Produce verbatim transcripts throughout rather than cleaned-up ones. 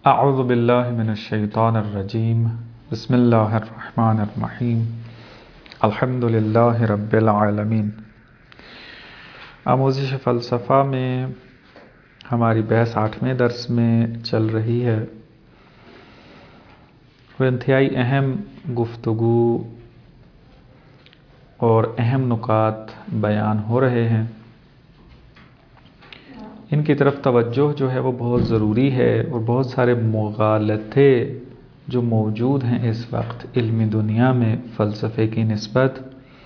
اعوذ باللہ من الشیطان الرجیم بسم اللہ الرحمن الرحیم الحمد للہ رب العالمین۔ آموزش فلسفہ میں ہماری بحث آٹھویں درس میں چل رہی ہے۔ وہ انتہائی اہم گفتگو اور اہم نکات بیان ہو رہے ہیں، ان کی طرف توجہ جو ہے وہ بہت ضروری ہے، اور بہت سارے مغالطے جو موجود ہیں اس وقت علمی دنیا میں فلسفے کی نسبت،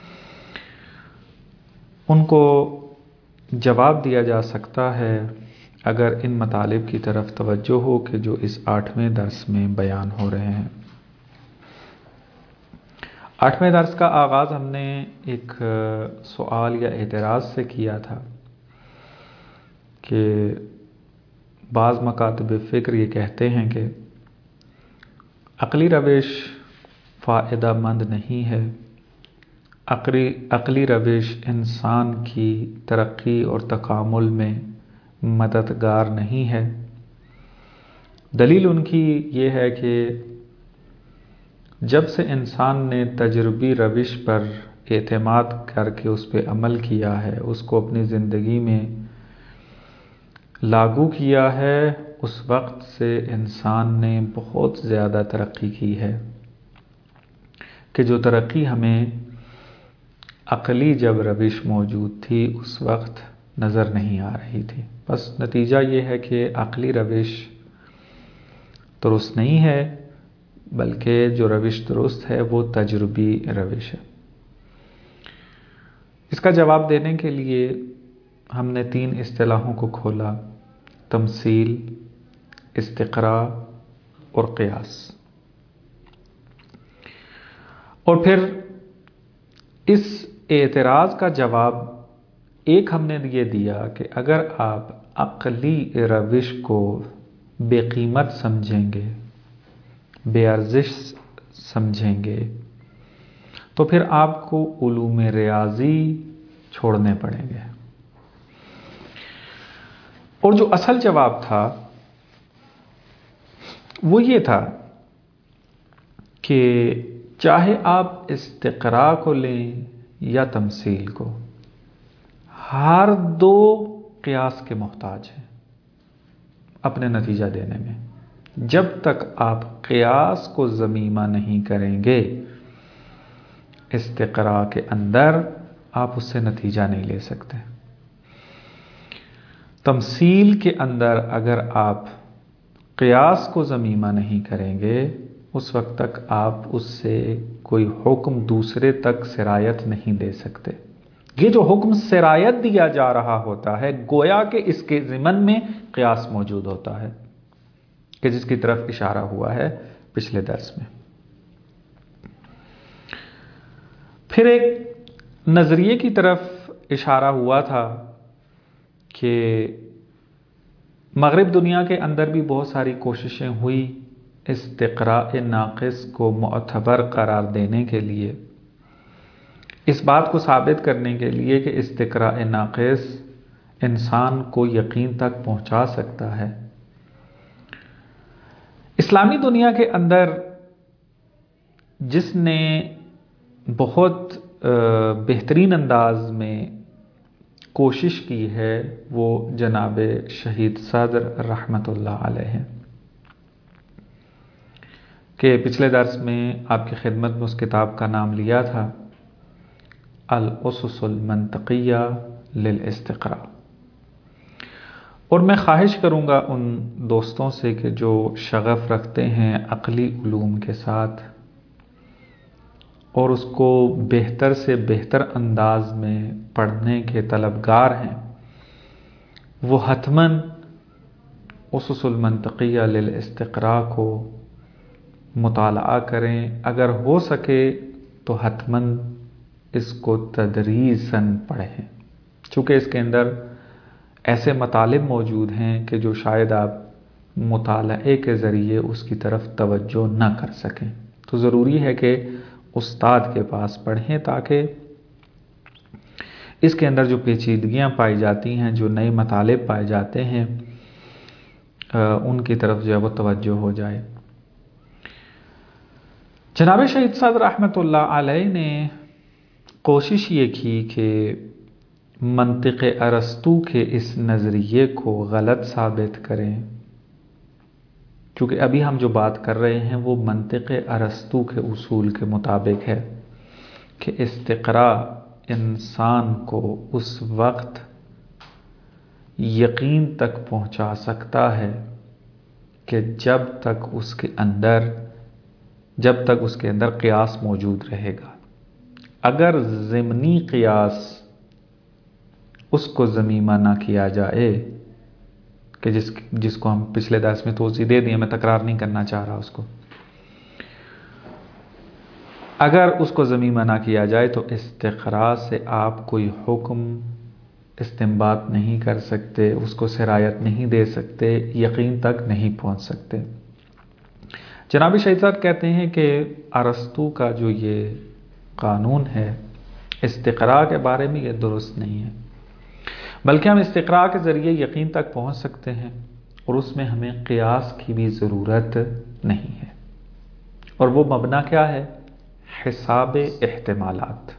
ان کو جواب دیا جا سکتا ہے اگر ان مطالب کی طرف توجہ ہو کہ جو اس آٹھویں درس میں بیان ہو رہے ہیں۔ آٹھویں درس کا آغاز ہم نے ایک سوال یا اعتراض سے کیا تھا کہ بعض مکاتب فکر یہ کہتے ہیں کہ عقلی روش فائدہ مند نہیں ہے، عقلی عقلی روش انسان کی ترقی اور تکامل میں مددگار نہیں ہے۔ دلیل ان کی یہ ہے کہ جب سے انسان نے تجربی روش پر اعتماد کر کے اس پہ عمل کیا ہے، اس کو اپنی زندگی میں لاگو کیا ہے، اس وقت سے انسان نے بہت زیادہ ترقی کی ہے کہ جو ترقی ہمیں عقلی جب روش موجود تھی اس وقت نظر نہیں آ رہی تھی۔ بس نتیجہ یہ ہے کہ عقلی روش درست نہیں ہے، بلکہ جو روش درست ہے وہ تجربی روش ہے۔ اس کا جواب دینے کے لیے ہم نے تین اصطلاحوں کو کھولا: تمثیل، استقراء اور قیاس۔ اور پھر اس اعتراض کا جواب ایک ہم نے یہ دیا کہ اگر آپ عقلی روش کو بے قیمت سمجھیں گے، بے ارزش سمجھیں گے، تو پھر آپ کو علوم ریاضی چھوڑنے پڑیں گے۔ اور جو اصل جواب تھا وہ یہ تھا کہ چاہے آپ استقراء کو لیں یا تمثیل کو، ہر دو قیاس کے محتاج ہیں اپنے نتیجہ دینے میں۔ جب تک آپ قیاس کو ضمیمہ نہیں کریں گے استقراء کے اندر، آپ اس سے نتیجہ نہیں لے سکتے۔ تمثیل کے اندر اگر آپ قیاس کو ضمیمہ نہیں کریں گے، اس وقت تک آپ اس سے کوئی حکم دوسرے تک سرایت نہیں دے سکتے۔ یہ جو حکم سرایت دیا جا رہا ہوتا ہے گویا کہ اس کے ضمن میں قیاس موجود ہوتا ہے، کہ جس کی طرف اشارہ ہوا ہے پچھلے درس میں۔ پھر ایک نظریے کی طرف اشارہ ہوا تھا کہ مغرب دنیا کے اندر بھی بہت ساری کوششیں ہوئی استقراء ناقص کو معتبر قرار دینے کے لیے، اس بات کو ثابت کرنے کے لیے کہ استقراء ناقص انسان کو یقین تک پہنچا سکتا ہے۔ اسلامی دنیا کے اندر جس نے بہت بہترین انداز میں کوشش کی ہے وہ جناب شہید صدر رحمت اللہ علیہ ہیں، کہ پچھلے درس میں آپ کی خدمت میں اس کتاب کا نام لیا تھا الاسس المنطقیہ للاستقراء۔ اور میں خواہش کروں گا ان دوستوں سے کہ جو شغف رکھتے ہیں عقلی علوم کے ساتھ اور اس کو بہتر سے بہتر انداز میں پڑھنے کے طلبگار ہیں، وہ حتماً اسس المنطقیہ للاستقراء کو مطالعہ کریں، اگر ہو سکے تو حتماً اس کو تدریساً پڑھیں، چونکہ اس کے اندر ایسے مطالب موجود ہیں کہ جو شاید آپ مطالعے کے ذریعے اس کی طرف توجہ نہ کر سکیں۔ تو ضروری ہے کہ استاد کے پاس پڑھیں تاکہ اس کے اندر جو پیچیدگیاں پائی جاتی ہیں، جو نئے مطالب پائے جاتے ہیں، ان کی طرف جو ہے وہ توجہ ہو جائے۔ جناب شہید صدر رحمۃ اللہ علیہ نے کوشش یہ کی کہ منطق ارسطو کے اس نظریے کو غلط ثابت کریں، کیونکہ ابھی ہم جو بات کر رہے ہیں وہ منطق ارسطو کے اصول کے مطابق ہے کہ استقراء انسان کو اس وقت یقین تک پہنچا سکتا ہے کہ جب تک اس کے اندر جب تک اس کے اندر قیاس موجود رہے گا۔ اگر ضمنی قیاس اس کو ضمیمہ نہ کیا جائے، کہ جس جس کو ہم پچھلے درس میں توضیح دے دیا، میں تکرار نہیں کرنا چاہ رہا اس کو، اگر اس کو ضمیمہ نہ کیا جائے تو استقراء سے آپ کوئی حکم استنباط نہیں کر سکتے، اس کو سرایت نہیں دے سکتے، یقین تک نہیں پہنچ سکتے۔ جناب شہید صاحب کہتے ہیں کہ ارسطو کا جو یہ قانون ہے استقراء کے بارے میں یہ درست نہیں ہے، بلکہ ہم استقراء کے ذریعے یقین تک پہنچ سکتے ہیں اور اس میں ہمیں قیاس کی بھی ضرورت نہیں ہے، اور وہ مبنا کیا ہے؟ حساب احتمالات۔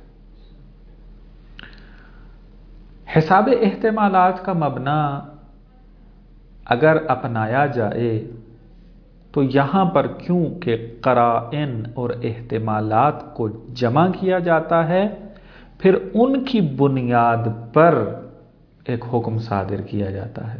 حساب احتمالات کا مبنا اگر اپنایا جائے تو یہاں پر کیوں کہ قرائن اور احتمالات کو جمع کیا جاتا ہے، پھر ان کی بنیاد پر ایک حکم صادر کیا جاتا ہے۔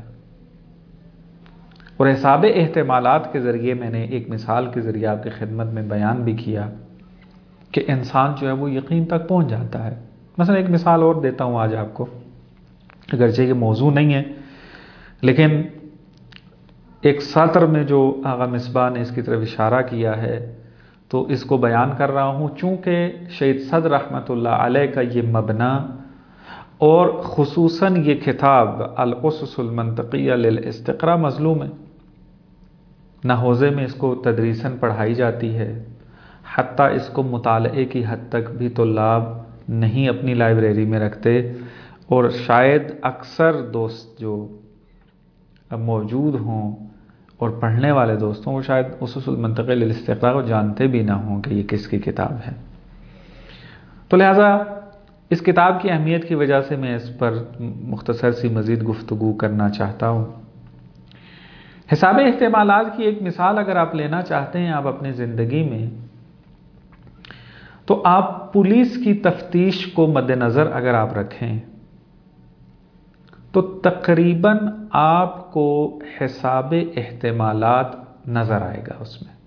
اور حساب احتمالات کے ذریعے میں نے ایک مثال کے ذریعے آپ کی خدمت میں بیان بھی کیا کہ انسان جو ہے وہ یقین تک پہنچ جاتا ہے۔ مثلا ایک مثال اور دیتا ہوں آج آپ کو، اگرچہ یہ موضوع نہیں ہے، لیکن ایک سطر میں جو آغا مصباح نے اس کی طرف اشارہ کیا ہے تو اس کو بیان کر رہا ہوں، چونکہ شہید صدر رحمۃ اللہ علیہ کا یہ مبنا اور خصوصاً یہ کتاب الاسس المنطقیہ للاستقراء مظلوم ہے، نہ حوزے میں اس کو تدریساً پڑھائی جاتی ہے، حتیٰ اس کو مطالعے کی حد تک بھی طلاب نہیں اپنی لائبریری میں رکھتے، اور شاید اکثر دوست جو موجود ہوں اور پڑھنے والے دوست ہوں وہ شاید اسس المنطقیہ للاستقراء کو جانتے بھی نہ ہوں کہ یہ کس کی کتاب ہے۔ تو لہٰذا اس کتاب کی اہمیت کی وجہ سے میں اس پر مختصر سی مزید گفتگو کرنا چاہتا ہوں۔ حساب احتمالات کی ایک مثال اگر آپ لینا چاہتے ہیں آپ اپنی زندگی میں، تو آپ پولیس کی تفتیش کو مد نظر اگر آپ رکھیں تو تقریباً آپ کو حساب احتمالات نظر آئے گا اس میں۔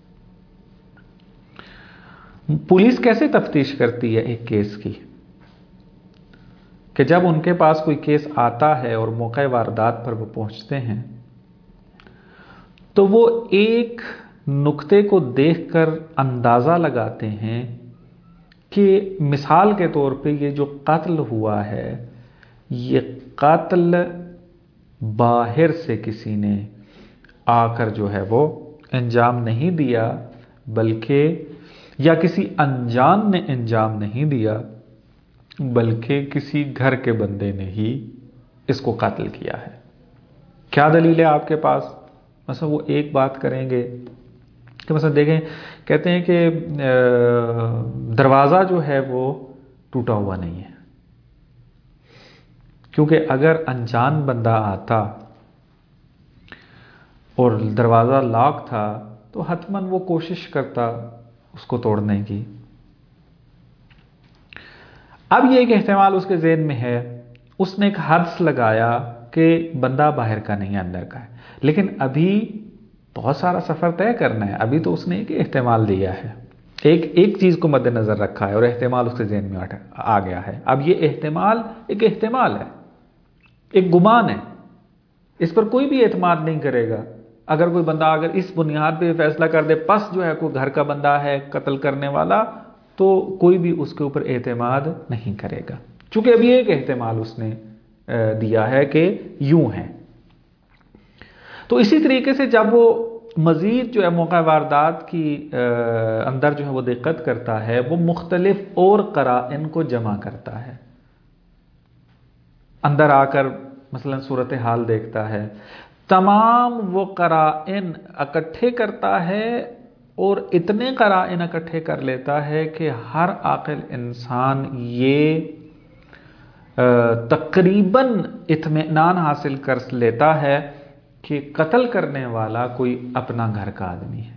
پولیس کیسے تفتیش کرتی ہے ایک کیس کی؟ کہ جب ان کے پاس کوئی کیس آتا ہے اور موقع واردات پر وہ پہنچتے ہیں تو وہ ایک نقطے کو دیکھ کر اندازہ لگاتے ہیں کہ مثال کے طور پہ یہ جو قتل ہوا ہے یہ قتل باہر سے کسی نے آ کر جو ہے وہ انجام نہیں دیا، بلکہ یا کسی انجان نے انجام نہیں دیا بلکہ کسی گھر کے بندے نے ہی اس کو قتل کیا ہے۔ کیا دلیل ہے آپ کے پاس؟ مثلا وہ ایک بات کریں گے کہ مثلا دیکھیں، کہتے ہیں کہ دروازہ جو ہے وہ ٹوٹا ہوا نہیں ہے، کیونکہ اگر انجان بندہ آتا اور دروازہ لاک تھا تو حتماً وہ کوشش کرتا اس کو توڑنے کی۔ اب یہ ایک احتمال اس کے ذہن میں ہے، اس نے ایک حدس لگایا کہ بندہ باہر کا نہیں اندر کا ہے، لیکن ابھی بہت سارا سفر طے کرنا ہے، ابھی تو اس نے ایک احتمال دیا ہے، ایک ایک چیز کو مد نظر رکھا ہے اور احتمال اس کے ذہن میں آ گیا ہے۔ اب یہ احتمال ایک احتمال ہے، ایک گمان ہے، اس پر کوئی بھی اعتماد نہیں کرے گا۔ اگر کوئی بندہ اگر اس بنیاد پہ فیصلہ کر دے پس جو ہے کوئی گھر کا بندہ ہے قتل کرنے والا، تو کوئی بھی اس کے اوپر اعتماد نہیں کرے گا، چونکہ ابھی ایک احتمال اس نے دیا ہے کہ یوں ہے۔ تو اسی طریقے سے جب وہ مزید جو ہے موقع واردات کی اندر جو ہے وہ دقت کرتا ہے، وہ مختلف اور قرائن کو جمع کرتا ہے، اندر آ کر مثلا صورتحال دیکھتا ہے، تمام وہ قرائن اکٹھے کرتا ہے اور اتنے قرائن اکٹھے کر لیتا ہے کہ ہر عاقل انسان یہ تقریباً اطمینان حاصل کر لیتا ہے کہ قتل کرنے والا کوئی اپنا گھر کا آدمی ہے.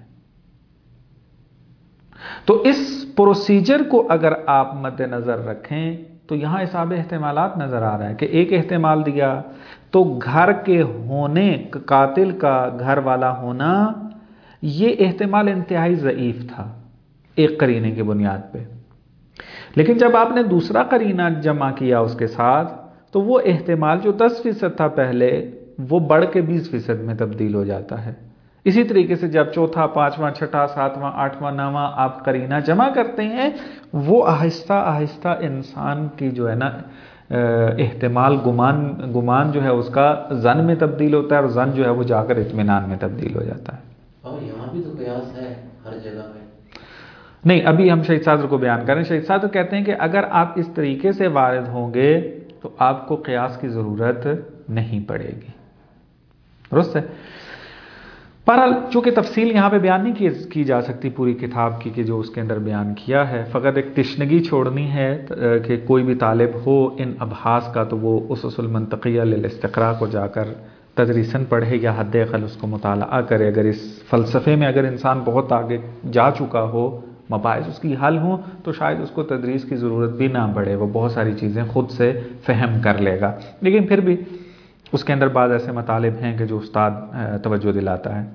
تو اس پروسیجر کو اگر آپ مد نظر رکھیں تو یہاں حساب احتمالات نظر آ رہا ہے کہ ایک احتمال دیا تو گھر کے ہونے، قاتل کا گھر والا ہونا، یہ احتمال انتہائی ضعیف تھا ایک قرینے کی بنیاد پہ. لیکن جب آپ نے دوسرا قرینہ جمع کیا اس کے ساتھ تو وہ احتمال جو دس فیصد تھا پہلے وہ بڑھ کے بیس فیصد میں تبدیل ہو جاتا ہے. اسی طریقے سے جب چوتھا، پانچواں، چھٹا، ساتواں، آٹھواں، نواں آپ قرینہ جمع کرتے ہیں وہ آہستہ آہستہ انسان کی جو ہے نا احتمال گمان گمان جو ہے اس کا ظن میں تبدیل ہوتا ہے اور ظن جو ہے وہ جا کر اطمینان میں تبدیل ہو جاتا ہے. اور یہاں بھی تو قیاس ہے ہر جگہ پہ. نہیں، ابھی ہم شہید صادر کو بیان کریں. شہید صادر کہتے ہیں کہ اگر آپ اس طریقے سے وارد ہوں گے تو آپ کو قیاس کی ضرورت نہیں پڑے گی. درست ہے. بہرحال چونکہ تفصیل یہاں پہ بیان نہیں کی جا سکتی پوری کتاب کی کہ جو اس کے اندر بیان کیا ہے، فقط ایک تشنگی چھوڑنی ہے کہ کوئی بھی طالب ہو ان ابحاث کا تو وہ اسس المنطقیہ للاستقراء کو جا کر تدریساً پڑھے یا حد اقل اس کو مطالعہ کرے. اگر اس فلسفے میں اگر انسان بہت آگے جا چکا ہو، مباحث اس کی حل ہوں، تو شاید اس کو تدریس کی ضرورت بھی نہ پڑے، وہ بہت ساری چیزیں خود سے فہم کر لے گا. لیکن پھر بھی اس کے اندر بعض ایسے مطالب ہیں کہ جو استاد توجہ دلاتا ہے.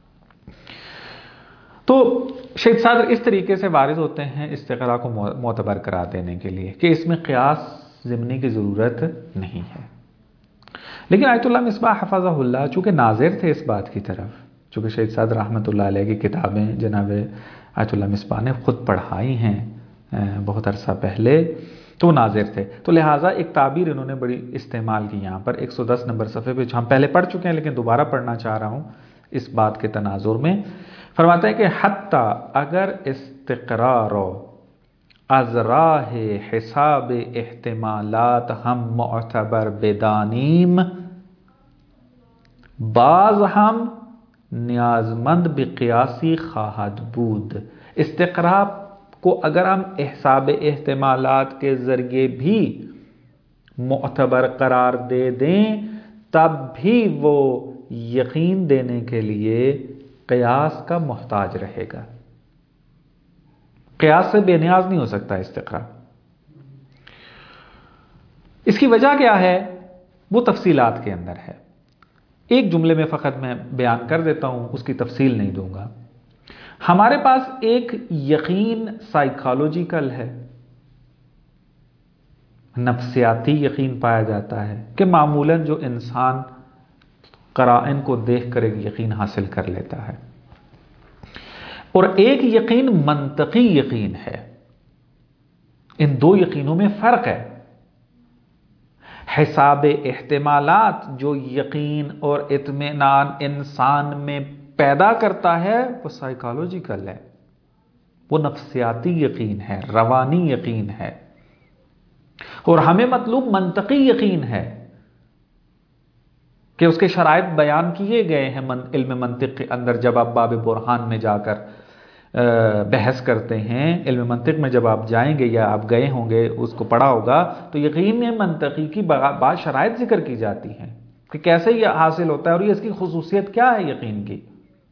تو شہید صادر اس طریقے سے وارد ہوتے ہیں استقراء کو معتبر قرار دینے کے لیے کہ اس میں قیاس ضمنی کی ضرورت نہیں ہے. لیکن آیت اللہ مصباح حفظہ اللہ چونکہ ناظر تھے اس بات کی طرف، چونکہ شہید صادر رحمۃ اللہ علیہ کی کتابیں جناب آیت اللہ مصباح نے خود پڑھائی ہیں بہت عرصہ پہلے، تو وہ ناظر تھے. تو لہٰذا ایک تعبیر انہوں نے بڑی استعمال کی یہاں پر ایک سو دس نمبر صفحے پہ، ہم پہلے پڑھ چکے ہیں لیکن دوبارہ پڑھنا چاہ رہا ہوں اس بات کے تناظر میں. فرماتا ہے کہ حتی اگر استقرار از راہ حساب احتمالات ہم معتبر بدانیم، بعض ہم نیازمند بقیاسی خواہد بود. استقراء کو اگر ہم حساب احتمالات کے ذریعے بھی معتبر قرار دے دیں تب بھی وہ یقین دینے کے لیے قیاس کا محتاج رہے گا. قیاس سے بے نیاز نہیں ہو سکتا استقراء. اس کی وجہ کیا ہے وہ تفصیلات کے اندر ہے. ایک جملے میں فقط میں بیان کر دیتا ہوں، اس کی تفصیل نہیں دوں گا. ہمارے پاس ایک یقین سائیکالوجیکل ہے، نفسیاتی یقین پایا جاتا ہے کہ معمولاً جو انسان قرائن کو دیکھ کر ایک یقین حاصل کر لیتا ہے، اور ایک یقین منطقی یقین ہے. ان دو یقینوں میں فرق ہے. حساب احتمالات جو یقین اور اطمینان انسان میں پیدا کرتا ہے وہ سائیکالوجیکل ہے، وہ نفسیاتی یقین ہے، روانی یقین ہے. اور ہمیں مطلوب منطقی یقین ہے کہ اس کے شرائط بیان کیے گئے ہیں علم منطق کے اندر. جب آپ باب برہان میں جا کر بحث کرتے ہیں، علم منطق میں جب آپ جائیں گے یا آپ گئے ہوں گے، اس کو پڑھا ہوگا، تو یقین منطقی کی بعض شرائط ذکر کی جاتی ہیں کہ کیسے یہ حاصل ہوتا ہے اور یہ اس کی خصوصیت کیا ہے یقین کی.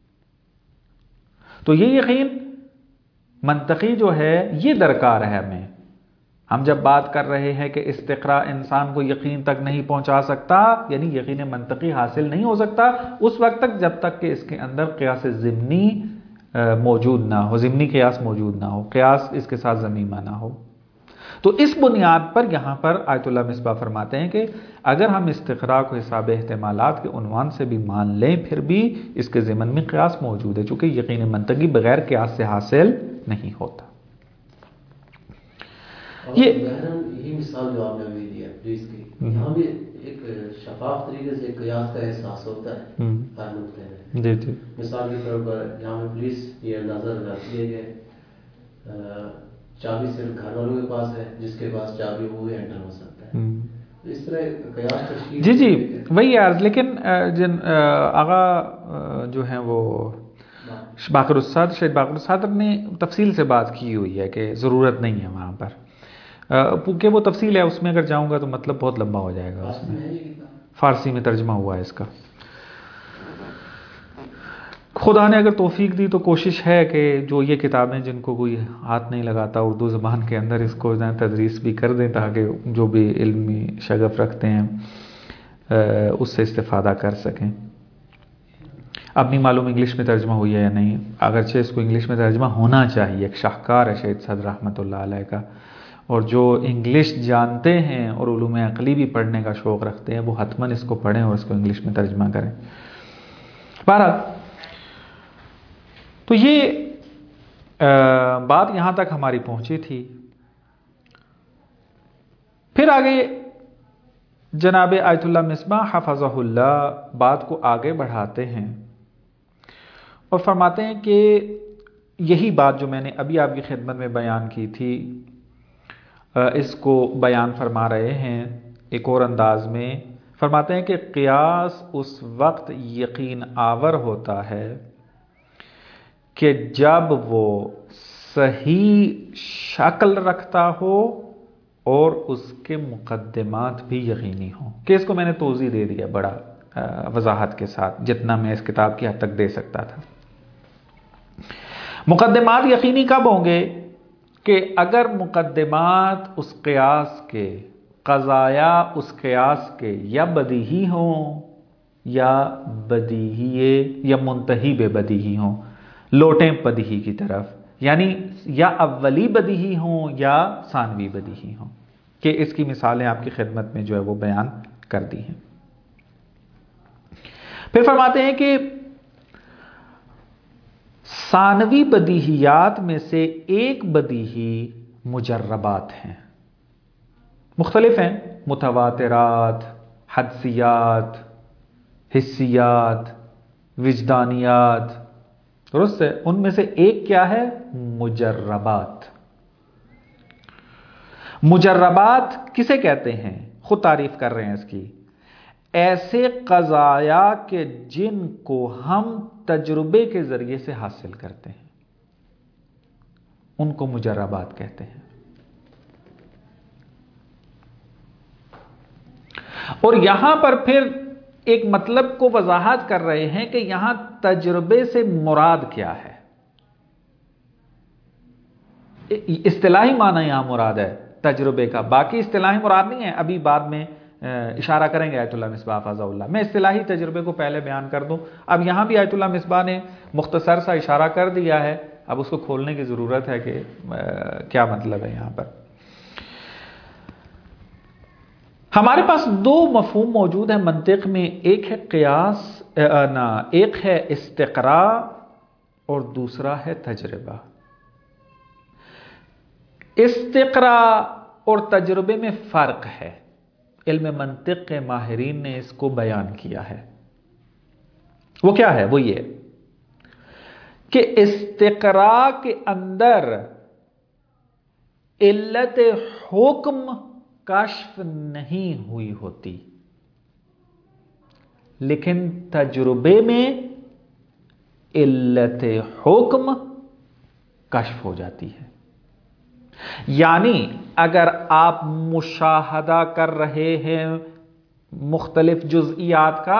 تو یہ یقین منطقی جو ہے یہ درکار ہے ہمیں. ہم جب بات کر رہے ہیں کہ استقراء انسان کو یقین تک نہیں پہنچا سکتا، یعنی یقین منطقی حاصل نہیں ہو سکتا اس وقت تک جب تک کہ اس کے اندر قیاس ضمنی موجود نہ ہو، ضمنی قیاس موجود نہ ہو، قیاس اس کے ساتھ ضمیمہ نہ ہو. تو اس بنیاد پر یہاں پر آیت اللہ مصباح فرماتے ہیں کہ اگر ہم استقراء کو حساب احتمالات کے عنوان سے بھی مان لیں پھر بھی اس کے ضمن میں قیاس موجود ہے، چونکہ یقین منطقی بغیر قیاس سے حاصل نہیں ہوتا. یہ یہی مثال جو آپ نے ابھی دی ہے اس کی، یہاں بھی ایک شفاف طریقے سے قیاس کا احساس ہوتا ہے ہر نقطے میں. جی جی مثال کے طور پر یہاں پہ پولیس یہ نظر رکھتی ہے کہ چابی صرف گھر والوں کے پاس ہے، جس کے پاس چابی وہ انٹر ہو سکتا ہے. اس طرح قیاس تشکیل جی جی وہی عرض، لیکن جن آغا جو ہیں وہ باقر الصدر شہید باقر الصدر نے تفصیل سے بات کی ہوئی ہے کہ ضرورت نہیں ہے وہاں پر، کیونکہ وہ تفصیل ہے، اس میں اگر جاؤں گا تو مطلب بہت لمبا ہو جائے گا. اس میں فارسی میں ترجمہ ہوا ہے اس کا. خدا نے اگر توفیق دی تو کوشش ہے کہ جو یہ کتابیں جن کو کوئی ہاتھ نہیں لگاتا اردو زبان کے اندر اس کو تدریس بھی کر دیں، تاکہ جو بھی علمی شغف رکھتے ہیں اس سے استفادہ کر سکیں. اب نہیں معلوم انگلش میں ترجمہ ہوئی ہے یا نہیں، اگرچہ اس کو انگلش میں ترجمہ ہونا چاہیے. ایک شاہکار ہے شہید صدر رحمۃ اللہ علیہ کا، اور جو انگلش جانتے ہیں اور علوم عقلی بھی پڑھنے کا شوق رکھتے ہیں وہ حتماً اس کو پڑھیں اور اس کو انگلش میں ترجمہ کریں. بہرحال تو یہ بات یہاں تک ہماری پہنچی تھی. پھر آگے جناب آیت اللہ مصباح حفظہ اللہ بات کو آگے بڑھاتے ہیں اور فرماتے ہیں کہ یہی بات جو میں نے ابھی آپ کی خدمت میں بیان کی تھی اس کو بیان فرما رہے ہیں ایک اور انداز میں. فرماتے ہیں کہ قیاس اس وقت یقین آور ہوتا ہے کہ جب وہ صحیح شکل رکھتا ہو اور اس کے مقدمات بھی یقینی ہوں. کہ اس کو میں نے توضیح دے دیا بڑا وضاحت کے ساتھ جتنا میں اس کتاب کی حد تک دے سکتا تھا. مقدمات یقینی کب ہوں گے؟ کہ اگر مقدمات اس قیاس کے، قضایا اس قیاس کے یا بدیہی ہوں یا بدیہی یا منتہی بے بدیہی ہوں، لوٹیں بدیہی کی طرف، یعنی یا اولی بدیہی ہوں یا ثانوی بدیہی ہوں. کہ اس کی مثالیں آپ کی خدمت میں جو ہے وہ بیان کر دی ہیں. پھر فرماتے ہیں کہ ثانوی بدیہیات میں سے ایک بدیہی مجربات ہیں، مختلف ہیں، متواترات، حدسیات، حسیات، وجدانیات، درست ہے. ان میں سے ایک کیا ہے؟ مجربات. مجربات کسے کہتے ہیں؟ خود تعریف کر رہے ہیں اس کی. ایسے قضایا کہ جن کو ہم تجربے کے ذریعے سے حاصل کرتے ہیں ان کو مجربات کہتے ہیں. اور یہاں پر پھر ایک مطلب کو وضاحت کر رہے ہیں کہ یہاں تجربے سے مراد کیا ہے. اصطلاحی معنی یہاں مراد ہے تجربے کا، باقی اصطلاحی مراد نہیں ہے. ابھی بعد میں اشارہ کریں گے آیت اللہ مصباح حفظہ اللہ. میں اصطلاحی تجربے کو پہلے بیان کر دوں. اب یہاں بھی آیت اللہ مصباح نے مختصر سا اشارہ کر دیا ہے، اب اس کو کھولنے کی ضرورت ہے کہ کیا مطلب ہے یہاں پر. ہمارے پاس دو مفہوم موجود ہیں منطق میں، ایک ہے قیاس نا ایک ہے استقراء اور دوسرا ہے تجربہ. استقراء اور تجربے میں فرق ہے. علم منطق کے ماہرین نے اس کو بیان کیا ہے. وہ کیا ہے؟ وہ یہ کہ استقراء کے اندر علت حکم کشف نہیں ہوئی ہوتی، لیکن تجربے میں علت حکم کشف ہو جاتی ہے. یعنی اگر آپ مشاہدہ کر رہے ہیں مختلف جزئیات کا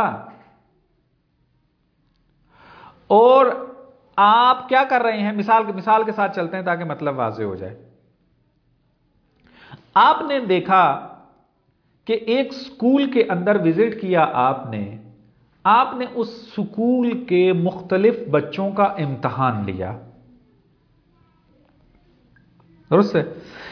اور آپ کیا کر رہے ہیں، مثال مثال کے ساتھ چلتے ہیں تاکہ مطلب واضح ہو جائے. آپ نے دیکھا کہ ایک سکول کے اندر وزٹ کیا آپ نے آپ نے اس سکول کے مختلف بچوں کا امتحان لیا، درست ہے.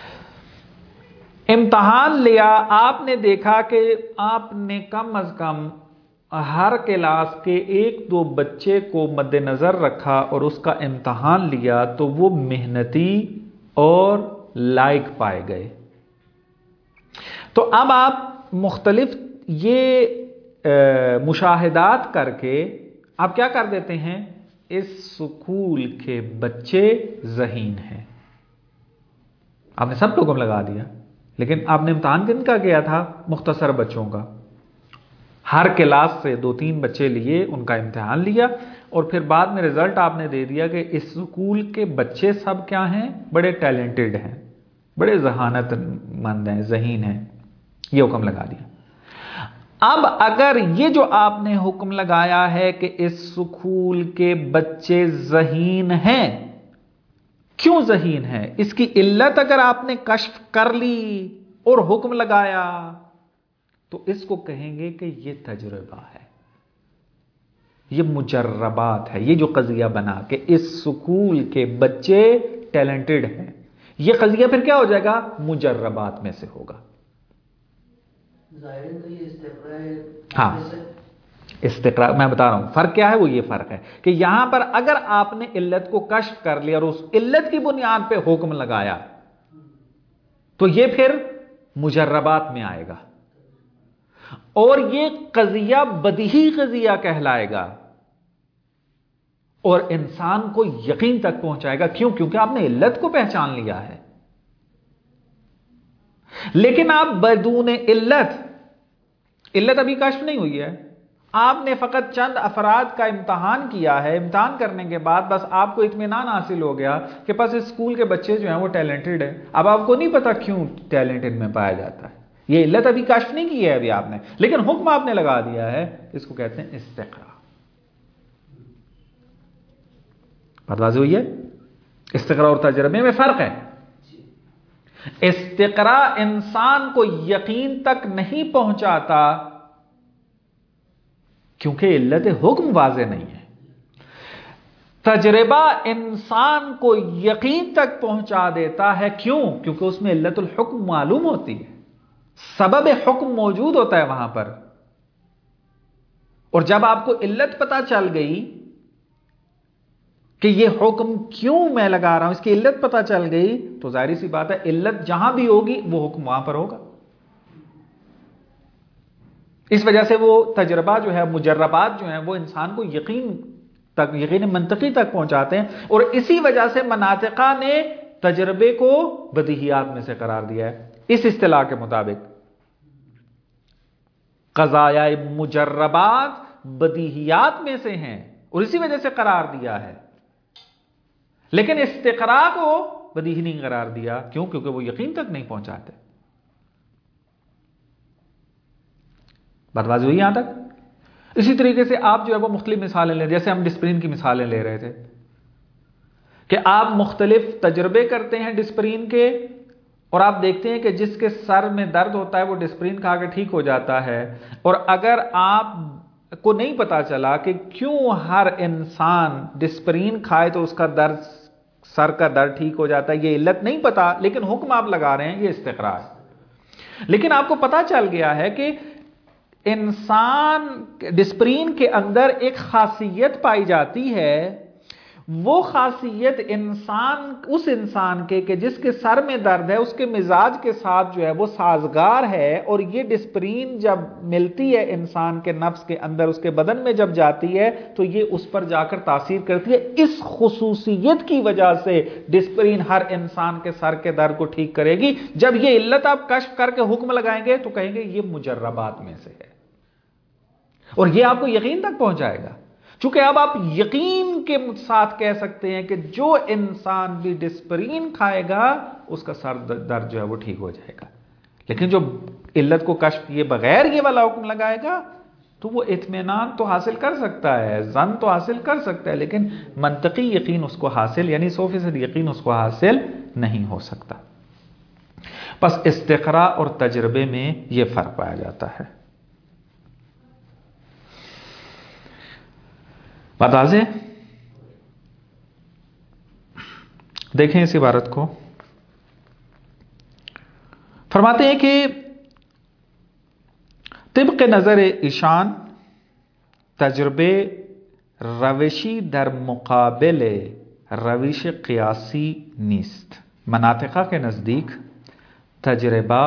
امتحان لیا، آپ نے دیکھا کہ آپ نے کم از کم ہر کلاس کے ایک دو بچے کو مد نظر رکھا اور اس کا امتحان لیا تو وہ محنتی اور لائق پائے گئے. تو اب آپ مختلف یہ مشاہدات کر کے آپ کیا کر دیتے ہیں، اس سکول کے بچے ذہین ہیں. آپ نے سب کو گم لگا دیا. لیکن آپ نے امتحان کن کا کیا تھا؟ مختصر بچوں کا. ہر کلاس سے دو تین بچے لیے، ان کا امتحان لیا، اور پھر بعد میں رزلٹ آپ نے دے دیا کہ اس اسکول کے بچے سب کیا ہیں؟ بڑے ٹیلنٹڈ ہیں، بڑے ذہانت مند ہیں، ذہین ہیں. یہ حکم لگا دیا. اب اگر یہ جو آپ نے حکم لگایا ہے کہ اس اسکول کے بچے ذہین ہیں، کیوں ذہین ہیں؟ اس کی علت اگر آپ نے کشف کر لی اور حکم لگایا تو اس کو کہیں گے کہ یہ تجربہ ہے، یہ مجربات ہے. یہ جو قضیہ بنا کہ اس اسکول کے بچے ٹیلنٹڈ ہیں، یہ قضیہ پھر کیا ہو جائے گا؟ مجربات میں سے ہوگا. ہاں استقرار میں بتا رہا ہوں فرق کیا ہے. وہ یہ فرق ہے کہ یہاں پر اگر آپ نے علت کو کشف کر لیا اور اس علت کی بنیاد پہ حکم لگایا تو یہ پھر مجربات میں آئے گا، اور یہ قضیہ بدیہی قضیہ کہلائے گا اور انسان کو یقین تک پہنچائے گا. کیوں؟ کیونکہ آپ نے علت کو پہچان لیا ہے. لیکن آپ بدون علت، علت ابھی کشف نہیں ہوئی ہے، آپ نے فقط چند افراد کا امتحان کیا ہے، امتحان کرنے کے بعد بس آپ کو اطمینان حاصل ہو گیا کہ بس اس اسکول کے بچے جو ہیں وہ ٹیلنٹڈ ہیں. اب آپ کو نہیں پتا کیوں ٹیلنٹ ان میں پایا جاتا ہے، یہ علت ابھی کشف نہیں کی ہے ابھی آپ نے، لیکن حکم آپ نے لگا دیا ہے. اس کو کہتے ہیں استقراء. بات ہوئی ہے؟ استقراء اور تجربے میں فرق ہے. استقراء انسان کو یقین تک نہیں پہنچاتا کیونکہ علت حکم واضح نہیں ہے. تجربہ انسان کو یقین تک پہنچا دیتا ہے. کیوں؟ کیونکہ اس میں علت الحکم معلوم ہوتی ہے، سبب حکم موجود ہوتا ہے وہاں پر. اور جب آپ کو علت پتا چل گئی کہ یہ حکم کیوں میں لگا رہا ہوں، اس کی علت پتا چل گئی تو ظاہری سی بات ہے علت جہاں بھی ہوگی وہ حکم وہاں پر ہوگا. اس وجہ سے وہ تجربہ جو ہے، مجربات جو ہیں، وہ انسان کو یقین تک، یقین منطقی تک پہنچاتے ہیں. اور اسی وجہ سے مناطقہ نے تجربے کو بدیہیات میں سے قرار دیا ہے. اس اصطلاح کے مطابق قضایا مجربات بدیہیات میں سے ہیں اور اسی وجہ سے قرار دیا ہے. لیکن استقراء کو بدیہی نہیں قرار دیا. کیوں؟ کیونکہ وہ یقین تک نہیں پہنچاتے. بات واضح ہوئی یہاں تک؟ اسی طریقے سے آپ جو ہے وہ مختلف مثالیں لیں، جیسے ہم ڈسپرین کی مثالیں لے رہے تھے کہ آپ مختلف تجربے کرتے ہیں ڈسپرین کے، اور آپ دیکھتے ہیں کہ جس کے سر میں درد ہوتا ہے وہ ڈسپرین کھا کے ٹھیک ہو جاتا ہے. اور اگر آپ کو نہیں پتا چلا کہ کیوں ہر انسان ڈسپرین کھائے تو اس کا درد، سر کا درد ٹھیک ہو جاتا ہے، یہ علت نہیں پتا، لیکن حکم آپ لگا رہے ہیں، یہ استقراء ہے. لیکن آپ کو پتا چل گیا ہے کہ انسان ڈسپرین کے اندر ایک خاصیت پائی جاتی ہے، وہ خاصیت انسان، اس انسان کے کہ جس کے سر میں درد ہے، اس کے مزاج کے ساتھ جو ہے وہ سازگار ہے. اور یہ ڈسپرین جب ملتی ہے انسان کے نفس کے اندر، اس کے بدن میں جب جاتی ہے تو یہ اس پر جا کر تاثیر کرتی ہے. اس خصوصیت کی وجہ سے ڈسپرین ہر انسان کے سر کے درد کو ٹھیک کرے گی. جب یہ علت آپ کشف کر کے حکم لگائیں گے تو کہیں گے یہ مجربات میں سے ہے، اور یہ آپ کو یقین تک پہنچائے گا. چونکہ اب آپ یقین کے ساتھ کہہ سکتے ہیں کہ جو انسان بھی ڈسپرین کھائے گا اس کا سر درد جو ہے وہ ٹھیک ہو جائے گا. لیکن جو علت کو کشف کیے بغیر یہ والا حکم لگائے گا تو وہ اطمینان تو حاصل کر سکتا ہے، ظن تو حاصل کر سکتا ہے، لیکن منطقی یقین اس کو حاصل، یعنی سو فیصد یقین اس کو حاصل نہیں ہو سکتا. پس استقراء اور تجربے میں یہ فرق پایا جاتا ہے. بات واضح؟ دیکھیں اس عبارت کو. فرماتے ہیں کہ طبق نظر ایشان تجربے روشی در مقابل روش قیاسی نیست. مناطقہ کے نزدیک تجربہ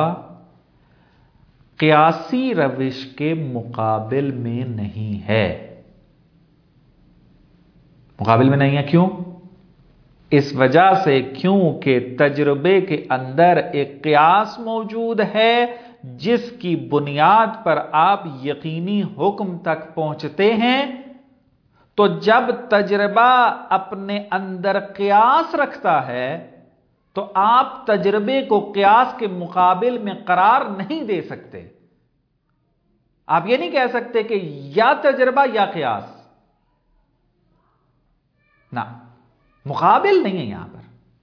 قیاسی روش کے مقابل میں نہیں ہے. مقابل میں نہیں ہے کیوں؟ اس وجہ سے کیونکہ تجربے کے اندر ایک قیاس موجود ہے جس کی بنیاد پر آپ یقینی حکم تک پہنچتے ہیں، تو جب تجربہ اپنے اندر قیاس رکھتا ہے تو آپ تجربے کو قیاس کے مقابل میں قرار نہیں دے سکتے. آپ یہ نہیں کہہ سکتے کہ یا تجربہ یا قیاس، نہ، مقابل نہیں ہے یہاں پر.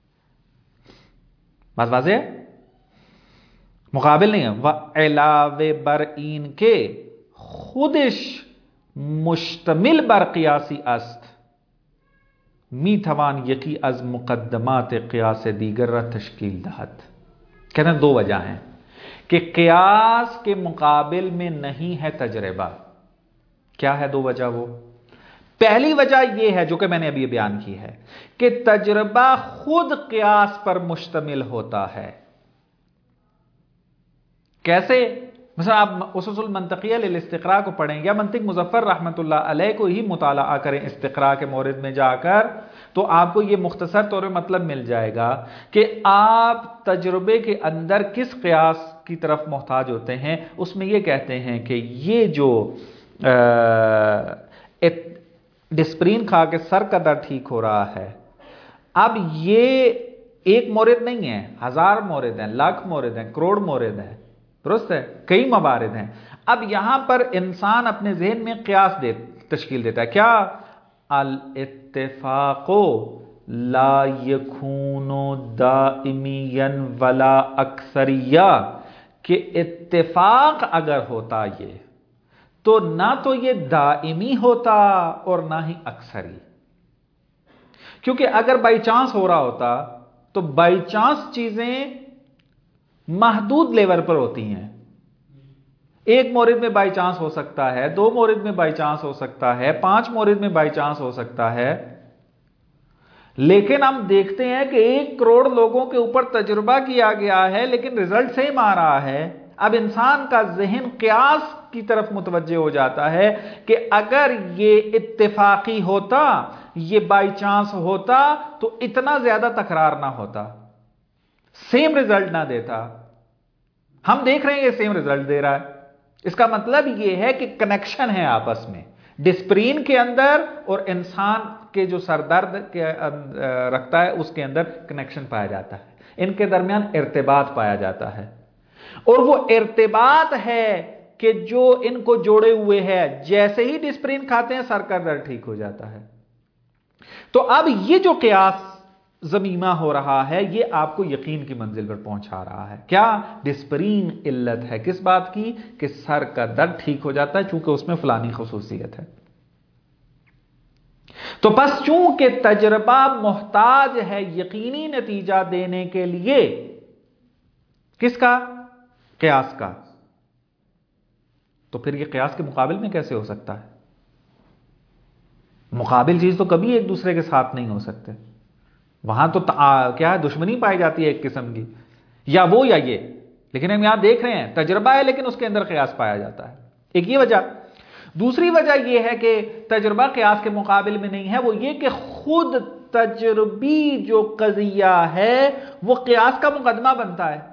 بات واضح ہے؟ مقابل نہیں ہے. وَعِلَاوِ بَرْئِین کے خودش مشتمل بر قیاسی است می توان یکی از مقدمات قیاس دیگر را تشکیل دہد. کہتے ہیں دو وجہ ہیں کہ قیاس کے مقابل میں نہیں ہے تجربہ. کیا ہے دو وجہ؟ وہ پہلی وجہ یہ ہے جو کہ میں نے ابھی بیان کی ہے کہ تجربہ خود قیاس پر مشتمل ہوتا ہے. کیسے؟ مثلا آپ اسس المنطقیہ للاستقراء کو پڑھیں یا منطق مظفر رحمت اللہ علیہ کو ہی مطالعہ کریں استقراء کے مورد میں جا کر، تو آپ کو یہ مختصر طور پر مطلب مل جائے گا کہ آپ تجربے کے اندر کس قیاس کی طرف محتاج ہوتے ہیں. اس میں یہ کہتے ہیں کہ یہ جو ڈسپرین کھا کے سر کا درد ٹھیک ہو رہا ہے، اب یہ ایک مورد نہیں ہے، ہزار مورد ہیں، لاکھ مورد ہیں، کروڑ مورد ہیں، درست ہے، کئی موارد ہیں. اب یہاں پر انسان اپنے ذہن میں قیاس دے تشکیل دیتا ہے. کیا؟ الاتفاق لا یکون دائمیا ولا اکثریہ، کہ اتفاق اگر ہوتا یہ تو نہ تو یہ دائمی ہوتا اور نہ ہی اکثری. کیونکہ اگر بائی چانس ہو رہا ہوتا تو بائی چانس چیزیں محدود لیول پر ہوتی ہیں. ایک مورد میں بائی چانس ہو سکتا ہے، دو مورد میں بائی چانس ہو سکتا ہے، پانچ مورد میں بائی چانس ہو سکتا ہے. لیکن ہم دیکھتے ہیں کہ ایک کروڑ لوگوں کے اوپر تجربہ کیا گیا ہے لیکن رزلٹ سیم آ رہا ہے. اب انسان کا ذہن قیاس کی طرف متوجہ ہو جاتا ہے کہ اگر یہ اتفاقی ہوتا، یہ بائی چانس ہوتا تو اتنا زیادہ تکرار نہ ہوتا، سیم رزلٹ نہ دیتا. ہم دیکھ رہے ہیں یہ سیم رزلٹ دے رہا ہے. اس کا مطلب یہ ہے کہ کنیکشن ہے آپس میں، ڈسپرین کے اندر اور انسان کے جو سردرد کے رکھتا ہے اس کے اندر کنیکشن پایا جاتا ہے. ان کے درمیان ارتباط پایا جاتا ہے، اور وہ ارتباط ہے کہ جو ان کو جوڑے ہوئے ہے. جیسے ہی ڈسپرین کھاتے ہیں سر کا درد ٹھیک ہو جاتا ہے. تو اب یہ جو قیاس ضمیمہ ہو رہا ہے یہ آپ کو یقین کی منزل پر پہنچا رہا ہے. کیا؟ ڈسپرین علت ہے کس بات کی؟ کہ سر کا درد ٹھیک ہو جاتا ہے چونکہ اس میں فلانی خصوصیت ہے. تو بس چونکہ تجربہ محتاج ہے یقینی نتیجہ دینے کے لیے کس کا؟ قیاس کا. تو پھر یہ قیاس کے مقابل میں کیسے ہو سکتا ہے؟ مقابل چیز تو کبھی ایک دوسرے کے ساتھ نہیں ہو سکتے. وہاں تو کیا ہے، دشمنی پائی جاتی ہے ایک قسم کی، یا وہ یا یہ. لیکن ہم یہاں دیکھ رہے ہیں تجربہ ہے لیکن اس کے اندر قیاس پایا جاتا ہے. ایک یہ وجہ. دوسری وجہ یہ ہے کہ تجربہ قیاس کے مقابل میں نہیں ہے، وہ یہ کہ خود تجربی جو قضیہ ہے وہ قیاس کا مقدمہ بنتا ہے.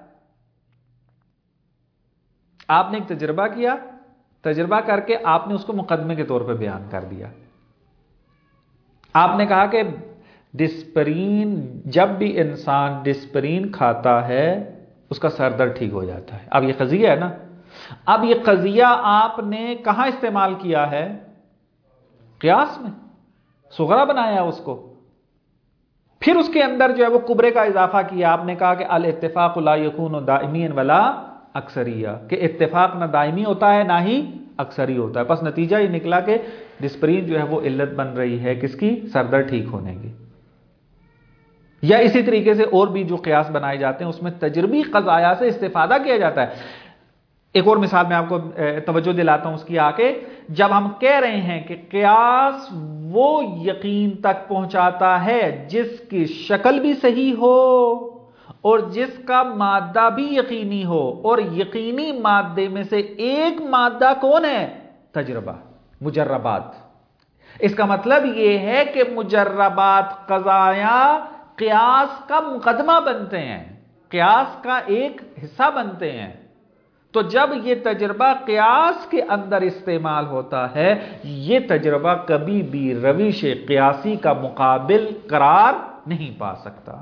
آپ نے ایک تجربہ کیا، تجربہ کر کے آپ نے اس کو مقدمے کے طور پہ بیان کر دیا. آپ نے کہا کہ ڈسپرین، جب بھی انسان ڈسپرین کھاتا ہے اس کا سر درد ٹھیک ہو جاتا ہے. اب یہ قضیہ ہے نا، اب یہ قضیہ آپ نے کہاں استعمال کیا ہے؟ قیاس میں، صغرا بنایا اس کو. پھر اس کے اندر جو ہے وہ کبرے کا اضافہ کیا. آپ نے کہا کہ الاتفاق لا یکون دائمی ولا اکثریہ، کہ اتفاق نہ دائمی ہوتا ہے نہ ہی اکثری ہوتا ہے. پس نتیجہ یہ نکلا کہ ڈسپرین جو ہے وہ علت بن رہی ہے کس کی؟ سر درد ٹھیک ہونے کی. یا اسی طریقے سے اور بھی جو قیاس بنائے جاتے ہیں اس میں تجربی قضایا سے استفادہ کیا جاتا ہے. ایک اور مثال میں آپ کو توجہ دلاتا ہوں اس کی. آ کے جب ہم کہہ رہے ہیں کہ قیاس وہ یقین تک پہنچاتا ہے جس کی شکل بھی صحیح ہو اور جس کا مادہ بھی یقینی ہو، اور یقینی مادے میں سے ایک مادہ کون ہے؟ تجربہ، مجربات. اس کا مطلب یہ ہے کہ مجربات قضایا قیاس کا مقدمہ بنتے ہیں، قیاس کا ایک حصہ بنتے ہیں۔ تو جب یہ تجربہ قیاس کے اندر استعمال ہوتا ہے، یہ تجربہ کبھی بھی روش قیاسی کا مقابل قرار نہیں پا سکتا۔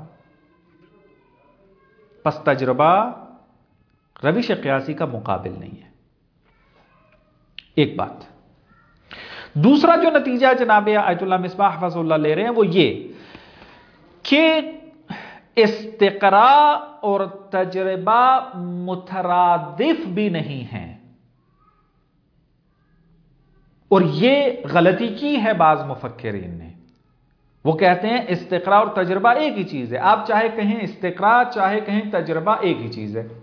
پس تجربہ روش قیاسی کا مقابل نہیں ہے، ایک بات۔ دوسرا جو نتیجہ جناب آیت اللہ مصباح حفظ اللہ لے رہے ہیں وہ یہ کہ استقراء اور تجربہ مترادف بھی نہیں ہیں، اور یہ غلطی کی ہے بعض مفکرین نے۔ وہ کہتے ہیں استقراء اور تجربہ ایک ہی چیز ہے، آپ چاہے کہیں استقراء چاہے کہیں تجربہ ایک ہی چیز ہے،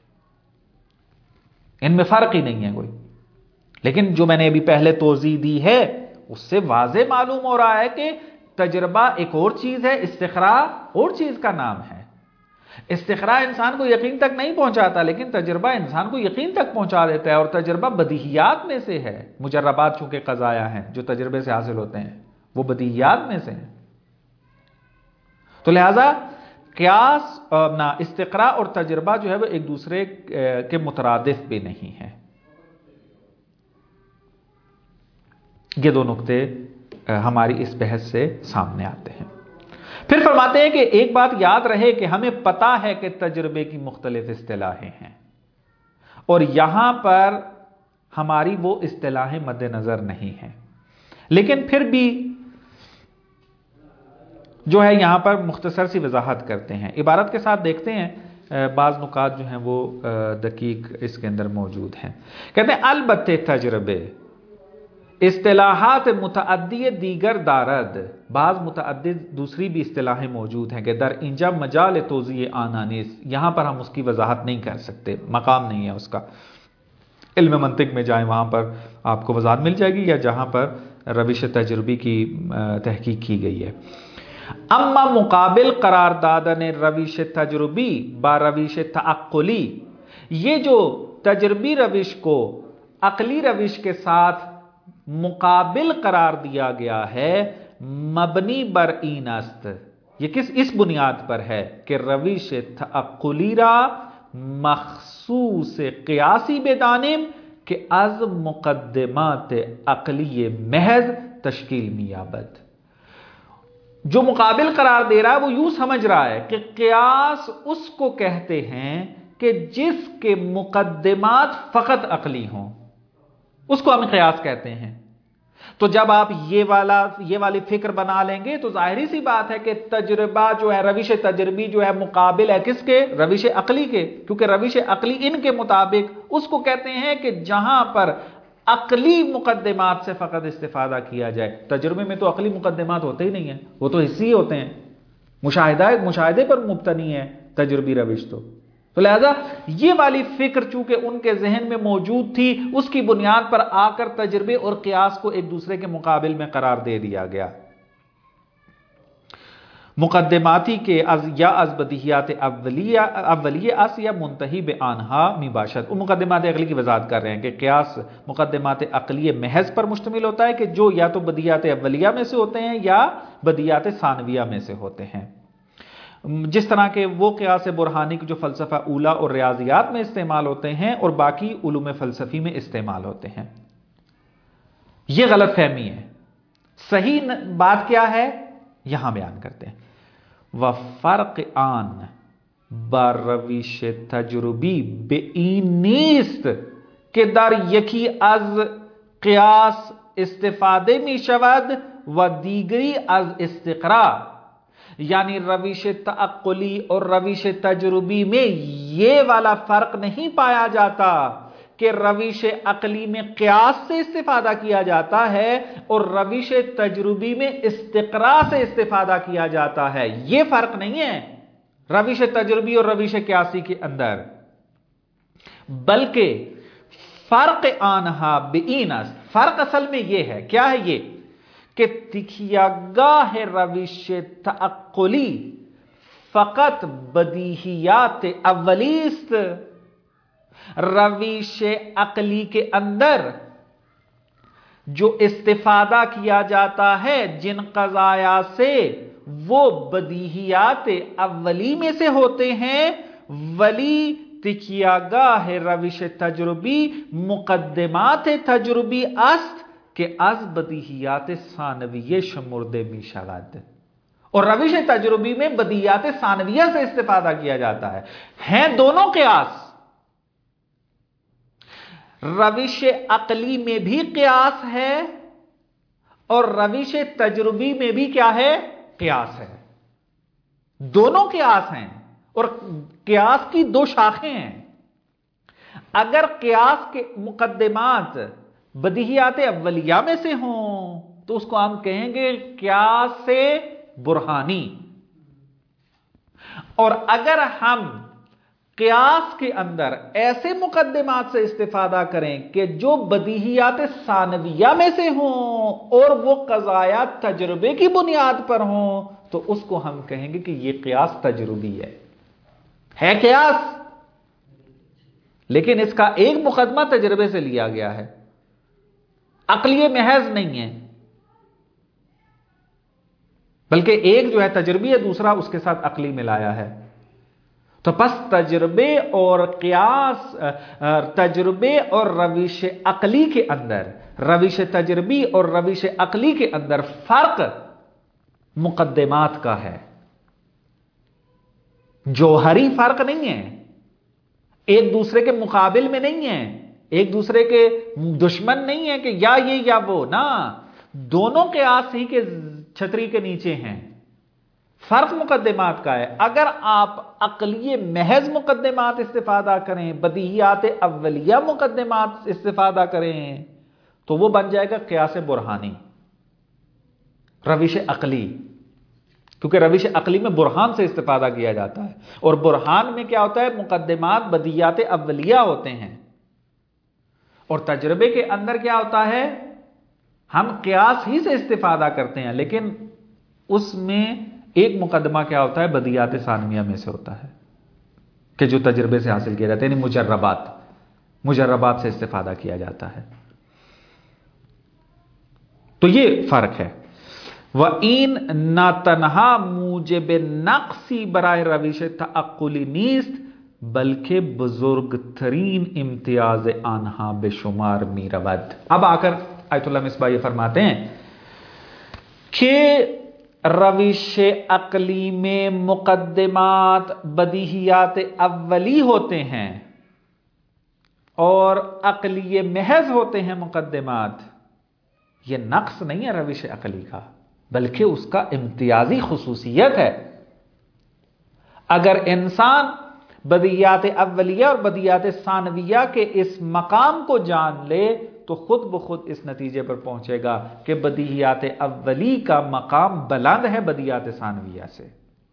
ان میں فرق ہی نہیں ہے کوئی۔ لیکن جو میں نے ابھی پہلے توضیح دی ہے اس سے واضح معلوم ہو رہا ہے کہ تجربہ ایک اور چیز ہے، استقراء اور چیز کا نام ہے۔ استقراء انسان کو یقین تک نہیں پہنچاتا، لیکن تجربہ انسان کو یقین تک پہنچا دیتا ہے، اور تجربہ بدیہیات میں سے ہے۔ مجربات چونکہ قضایا ہیں جو تجربے سے حاصل ہوتے ہیں وہ بدیہیات میں سے ہیں۔ تو لہذا قیاس نہ استقراء اور تجربہ جو ہے وہ ایک دوسرے کے مترادف بھی نہیں ہے۔ یہ دو نقطے ہماری اس بحث سے سامنے آتے ہیں۔ پھر فرماتے ہیں کہ ایک بات یاد رہے کہ ہمیں پتا ہے کہ تجربے کی مختلف اصطلاحیں ہیں، اور یہاں پر ہماری وہ اصطلاحیں مد نظر نہیں ہیں، لیکن پھر بھی جو ہے یہاں پر مختصر سی وضاحت کرتے ہیں۔ عبارت کے ساتھ دیکھتے ہیں، بعض نکات جو ہیں وہ دقیق اس کے اندر موجود ہیں۔ کہتے ہیں البتہ تجربے اصطلاحات متعدی دیگر دارد، بعض متعدد دوسری بھی اصطلاحیں موجود ہیں کہ در اینجا مجال توضیح آنا نیست، یہاں پر ہم اس کی وضاحت نہیں کر سکتے، مقام نہیں ہے اس کا۔ علم منطق میں جائیں وہاں پر آپ کو وضاحت مل جائے گی، یا جہاں پر روش تجربی کی تحقیق کی گئی ہے۔ اما مقابل قرار دادن روش تجربی با روش تعقلی، یہ جو تجربی روش کو عقلی روش کے ساتھ مقابل قرار دیا گیا ہے، مبنی بر این است، یہ کس اس بنیاد پر ہے کہ روش تعقلی را مخصوص قیاسی بدانیم کہ از مقدمات عقلی محض تشکیل میابد۔ جو مقابل قرار دے رہا ہے وہ یوں سمجھ رہا ہے کہ قیاس اس کو کہتے ہیں کہ جس کے مقدمات فقط عقلی ہوں، اس کو ہم قیاس کہتے ہیں۔ تو جب آپ یہ والا یہ والی فکر بنا لیں گے تو ظاہری سی بات ہے کہ تجربہ جو ہے روش تجربی جو ہے مقابل ہے کس کے؟ روش عقلی کے، کیونکہ روش عقلی ان کے مطابق اس کو کہتے ہیں کہ جہاں پر عقلی مقدمات سے فقط استفادہ کیا جائے۔ تجربے میں تو عقلی مقدمات ہوتے ہی نہیں ہیں، وہ تو حسی ہوتے ہیں، مشاہدہ مشاہدے پر مبتنی ہے تجربی روش تو تو لہذا یہ والی فکر چونکہ ان کے ذہن میں موجود تھی، اس کی بنیاد پر آ کر تجربے اور قیاس کو ایک دوسرے کے مقابل میں قرار دے دیا گیا۔ مقدماتی کے از یا از بدیہیات اولیہ اولیہ اس یا منتہی بے آنہا مباشرت، وہ مقدمات عقلی کی وضاحت کر رہے ہیں کہ قیاس مقدمات عقلی محض پر مشتمل ہوتا ہے کہ جو یا تو بدیہیات اولیہ میں سے ہوتے ہیں یا بدیہیات ثانویہ میں سے ہوتے ہیں، جس طرح کے وہ قیاس برہانی جو فلسفہ اولا اور ریاضیات میں استعمال ہوتے ہیں اور باقی علوم فلسفی میں استعمال ہوتے ہیں۔ یہ غلط فہمی ہے۔ صحیح بات کیا ہے یہاں بیان کرتے ہیں۔ وَفَرْقِ آن بَرْوِشِ تَجْرُبِی بِئِین نیست کہ در یکی از قیاس استفاده می شود و دیگری از استقراء، یعنی روش تعقلی اور روش تجربی میں یہ والا فرق نہیں پایا جاتا کہ روش عقلی میں قیاس سے استفادہ کیا جاتا ہے اور روش تجربی میں استقراء سے استفادہ کیا جاتا ہے، یہ فرق نہیں ہے روش تجربی اور روش قیاسی کے اندر، بلکہ فرق آنہا بئینس، فرق اصل میں یہ ہے، کیا ہے یہ کہ تکیاگاہ روش تعقلی فقط بدیہیات اولیست، روش عقلی کے اندر جو استفادہ کیا جاتا ہے جن قضایا سے وہ بدیہیات اولی میں سے ہوتے ہیں، ولی تکیاگاہ روش تجربی مقدمات تجربی است که از بدیهیات ثانویه شمرده می شود. اور روش تجربی میں بدیہیات ثانویہ سے استفادہ کیا جاتا ہے. ہیں دونوں قیاس، روش عقلی میں بھی قیاس ہے اور روش تجربی میں بھی کیا ہے؟ قیاس ہے. دونوں قیاس ہیں اور قیاس کی دو شاخیں ہیں. اگر قیاس کے مقدمات بدیہیات اولیہ میں سے ہوں تو اس کو ہم کہیں گے قیاس سے برہانی، اور اگر ہم قیاس کے اندر ایسے مقدمات سے استفادہ کریں کہ جو بدیہیات ثانویہ میں سے ہوں اور وہ قضایا تجربے کی بنیاد پر ہوں تو اس کو ہم کہیں گے کہ یہ قیاس تجربی ہے. ہے قیاس، لیکن اس کا ایک مقدمہ تجربے سے لیا گیا ہے، عقلی محض نہیں ہے، بلکہ ایک جو ہے تجربی ہے، دوسرا اس کے ساتھ عقلی ملایا ہے. تو پس تجربے اور قیاس، تجربے اور روش عقلی کے اندر، روش تجربی اور روش عقلی کے اندر فرق مقدمات کا ہے، جوہری فرق نہیں ہے، ایک دوسرے کے مقابل میں نہیں ہے، ایک دوسرے کے دشمن نہیں ہے کہ یا یہ یا وہ، نہ، دونوں قیاس ہی کے چھتری کے نیچے ہیں. فرق مقدمات کا ہے. اگر آپ عقلی محض مقدمات استفادہ کریں، بدیہیات اولیہ مقدمات استفادہ کریں تو وہ بن جائے گا قیاس برہانی، روش عقلی، کیونکہ روش عقلی میں برہان سے استفادہ کیا جاتا ہے، اور برہان میں کیا ہوتا ہے؟ مقدمات بدیہیات اولیہ ہوتے ہیں. اور تجربے کے اندر کیا ہوتا ہے؟ ہم قیاس ہی سے استفادہ کرتے ہیں، لیکن اس میں ایک مقدمہ کیا ہوتا ہے؟ بدیہیات ثانویہ میں سے ہوتا ہے کہ جو تجربے سے حاصل کیا جاتا ہے، یعنی مجربات مجربات سے استفادہ کیا جاتا ہے. تو یہ فرق ہے. وَإِن نہ تنہا موجب نقصی برائے روش تعقلی نیست بلکہ بزرگ ترین امتیاز آنہا بے شمار می رود. اب آ کر آیت اللہ مصباح یہ فرماتے ہیں کہ روش عقلی میں مقدمات بدیہیات اولی ہوتے ہیں اور عقلی محض ہوتے ہیں مقدمات. یہ نقص نہیں ہے روش عقلی کا، بلکہ اس کا امتیازی خصوصیت ہے. اگر انسان بدیہیات اولیہ اور بدیہیات ثانویہ کے اس مقام کو جان لے تو خود بخود اس نتیجے پر پہنچے گا کہ بدیہیات اولی کا مقام بلند ہے بدیہیات ثانویہ سے.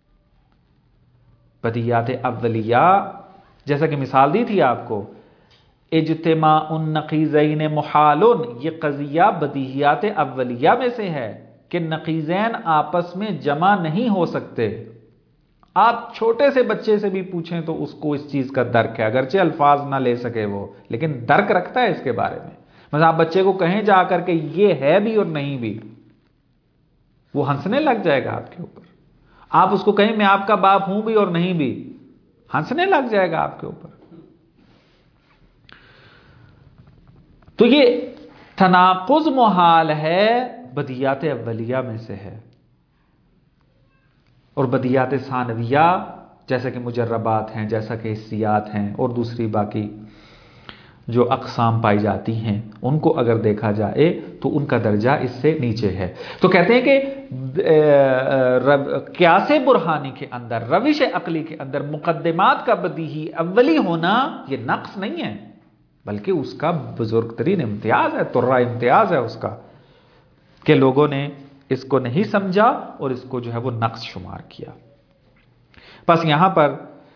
بدیہیات اولیہ جیسا کہ مثال دی تھی آپ کو، اجتماع النقیضین محال، یہ قضیہ بدیہیات اولیہ میں سے ہے کہ نقیضین آپس میں جمع نہیں ہو سکتے. آپ چھوٹے سے بچے سے بھی پوچھیں تو اس کو اس چیز کا درک ہے، اگرچہ الفاظ نہ لے سکے وہ، لیکن درک رکھتا ہے اس کے بارے میں. مثلا آپ بچے کو کہیں جا کر کہ یہ ہے بھی اور نہیں بھی، وہ ہنسنے لگ جائے گا آپ کے اوپر. آپ اس کو کہیں میں آپ کا باپ ہوں بھی اور نہیں بھی، ہنسنے لگ جائے گا آپ کے اوپر. تو یہ تناقض محال ہے، بدیہیات اولیہ میں سے ہے. اور بدیہیات ثانویہ جیسا کہ مجربات ہیں، جیسا کہ حسیات ہیں اور دوسری باقی جو اقسام پائی جاتی ہیں، ان کو اگر دیکھا جائے تو ان کا درجہ اس سے نیچے ہے. تو کہتے ہیں کہ قیاس برہانی کے اندر، روش عقلی کے اندر مقدمات کا بدیہی اولی ہونا یہ نقص نہیں ہے، بلکہ اس کا بزرگ ترین امتیاز ہے، ترہ امتیاز ہے اس کا، کہ لوگوں نے اس کو نہیں سمجھا اور اس کو جو ہے وہ نقص شمار کیا. بس یہاں پر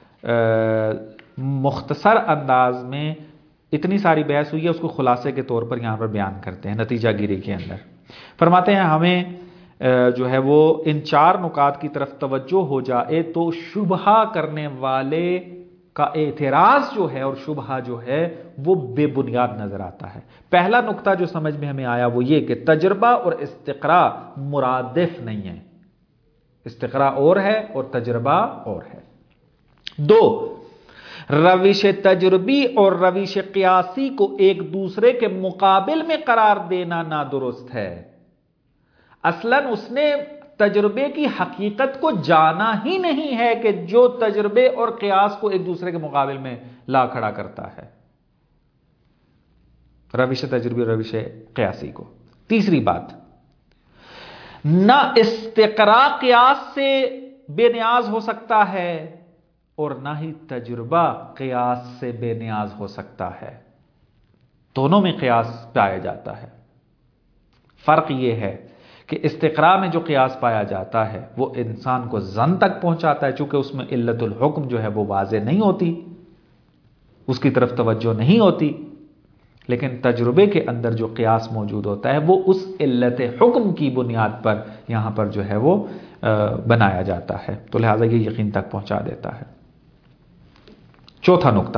مختصر انداز میں اتنی ساری بحث ہوئی ہے، اس کو خلاصے کے طور پر یہاں پر بیان کرتے ہیں نتیجہ گیری کے اندر. فرماتے ہیں ہمیں جو ہے وہ ان چار نکات کی طرف توجہ ہو جائے تو شبہہ کرنے والے کا اعتراض جو ہے اور شبہہ جو ہے وہ بے بنیاد نظر آتا ہے. پہلا نقطہ جو سمجھ میں ہمیں آیا وہ یہ کہ تجربہ اور استقراء مرادف نہیں ہے. استقراء اور ہے اور تجربہ اور ہے۔ دو، روش تجربی اور روش قیاسی کو ایک دوسرے کے مقابل میں قرار دینا نادرست ہے۔ اصلاً اس نے تجربے کی حقیقت کو جانا ہی نہیں ہے کہ جو تجربے اور قیاس کو ایک دوسرے کے مقابل میں لا کھڑا کرتا ہے، روش تجربی اور روش قیاسی کو۔ تیسری بات، نہ استقراء قیاس سے بے نیاز ہو سکتا ہے اور نہ ہی تجربہ قیاس سے بے نیاز ہو سکتا ہے، دونوں میں قیاس پایا جاتا ہے۔ فرق یہ ہے کہ استقراء میں جو قیاس پایا جاتا ہے وہ انسان کو ظن تک پہنچاتا ہے، چونکہ اس میں علت الحکم جو ہے وہ واضح نہیں ہوتی، اس کی طرف توجہ نہیں ہوتی، لیکن تجربے کے اندر جو قیاس موجود ہوتا ہے وہ اس علت حکم کی بنیاد پر یہاں پر جو ہے وہ بنایا جاتا ہے، تو لہٰذا یہ یقین تک پہنچا دیتا ہے۔ چوتھا نقطہ،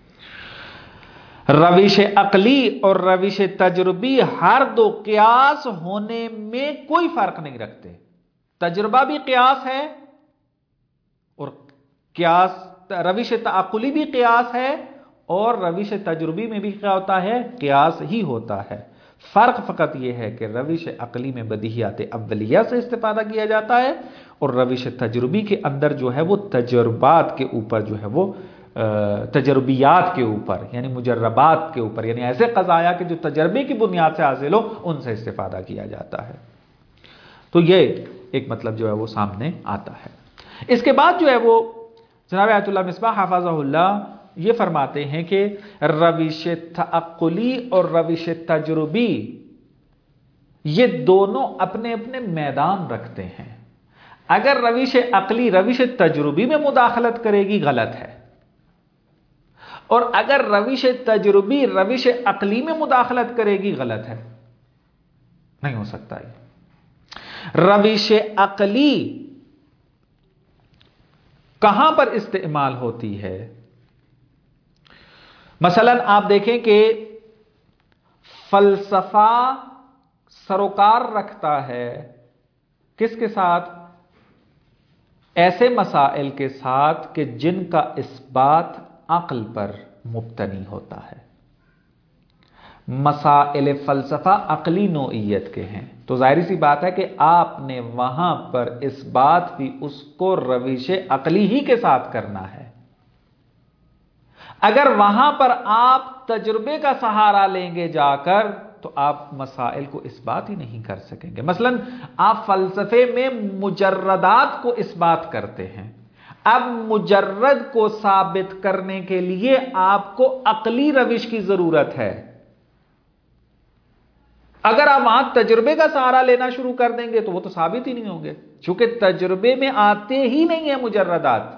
روش عقلی اور روش تجربی ہر دو قیاس ہونے میں کوئی فرق نہیں رکھتے۔ تجربہ بھی قیاس ہے اور قیاس روش تعقلی بھی قیاس ہے اور روش تجربی میں بھی کیا ہوتا ہے؟ قیاس ہی ہوتا ہے۔ فرق فقط یہ ہے کہ روش عقلی میں بدیہیات اولیہ سے استفادہ کیا جاتا ہے اور روش تجربی کے اندر جو ہے وہ تجربات کے اوپر جو ہے وہ تجربیات کے اوپر یعنی مجربات کے اوپر، یعنی ایسے قضایا کہ جو تجربے کی بنیاد سے حاصل ہو ان سے استفادہ کیا جاتا ہے۔ تو یہ ایک مطلب جو ہے وہ سامنے آتا ہے۔ اس کے بعد جو ہے وہ جناب آیت اللہ مصباح حفظہ اللہ یہ فرماتے ہیں کہ روش تعقلی اور روش تجربی یہ دونوں اپنے اپنے میدان رکھتے ہیں۔ اگر روش عقلی روش تجربی میں مداخلت کرے گی غلط ہے، اور اگر روش تجربی روش عقلی میں مداخلت کرے گی غلط ہے، نہیں ہو سکتا ہے۔ روش عقلی کہاں پر استعمال ہوتی ہے؟ مثلا آپ دیکھیں کہ فلسفہ سروکار رکھتا ہے کس کے ساتھ؟ ایسے مسائل کے ساتھ کہ جن کا اثبات عقل پر مبتنی ہوتا ہے۔ مسائل فلسفہ عقلی نوعیت کے ہیں، تو ظاہری سی بات ہے کہ آپ نے وہاں پر اثبات بھی اس کو روش عقلی ہی کے ساتھ کرنا ہے۔ اگر وہاں پر آپ تجربے کا سہارا لیں گے جا کر تو آپ مسائل کو اثبات ہی نہیں کر سکیں گے۔ مثلا آپ فلسفے میں مجردات کو اثبات کرتے ہیں، اب مجرد کو ثابت کرنے کے لیے آپ کو عقلی روش کی ضرورت ہے۔ اگر آپ وہاں تجربے کا سہارا لینا شروع کر دیں گے تو وہ تو ثابت ہی نہیں ہوں گے، چونکہ تجربے میں آتے ہی نہیں ہیں مجردات۔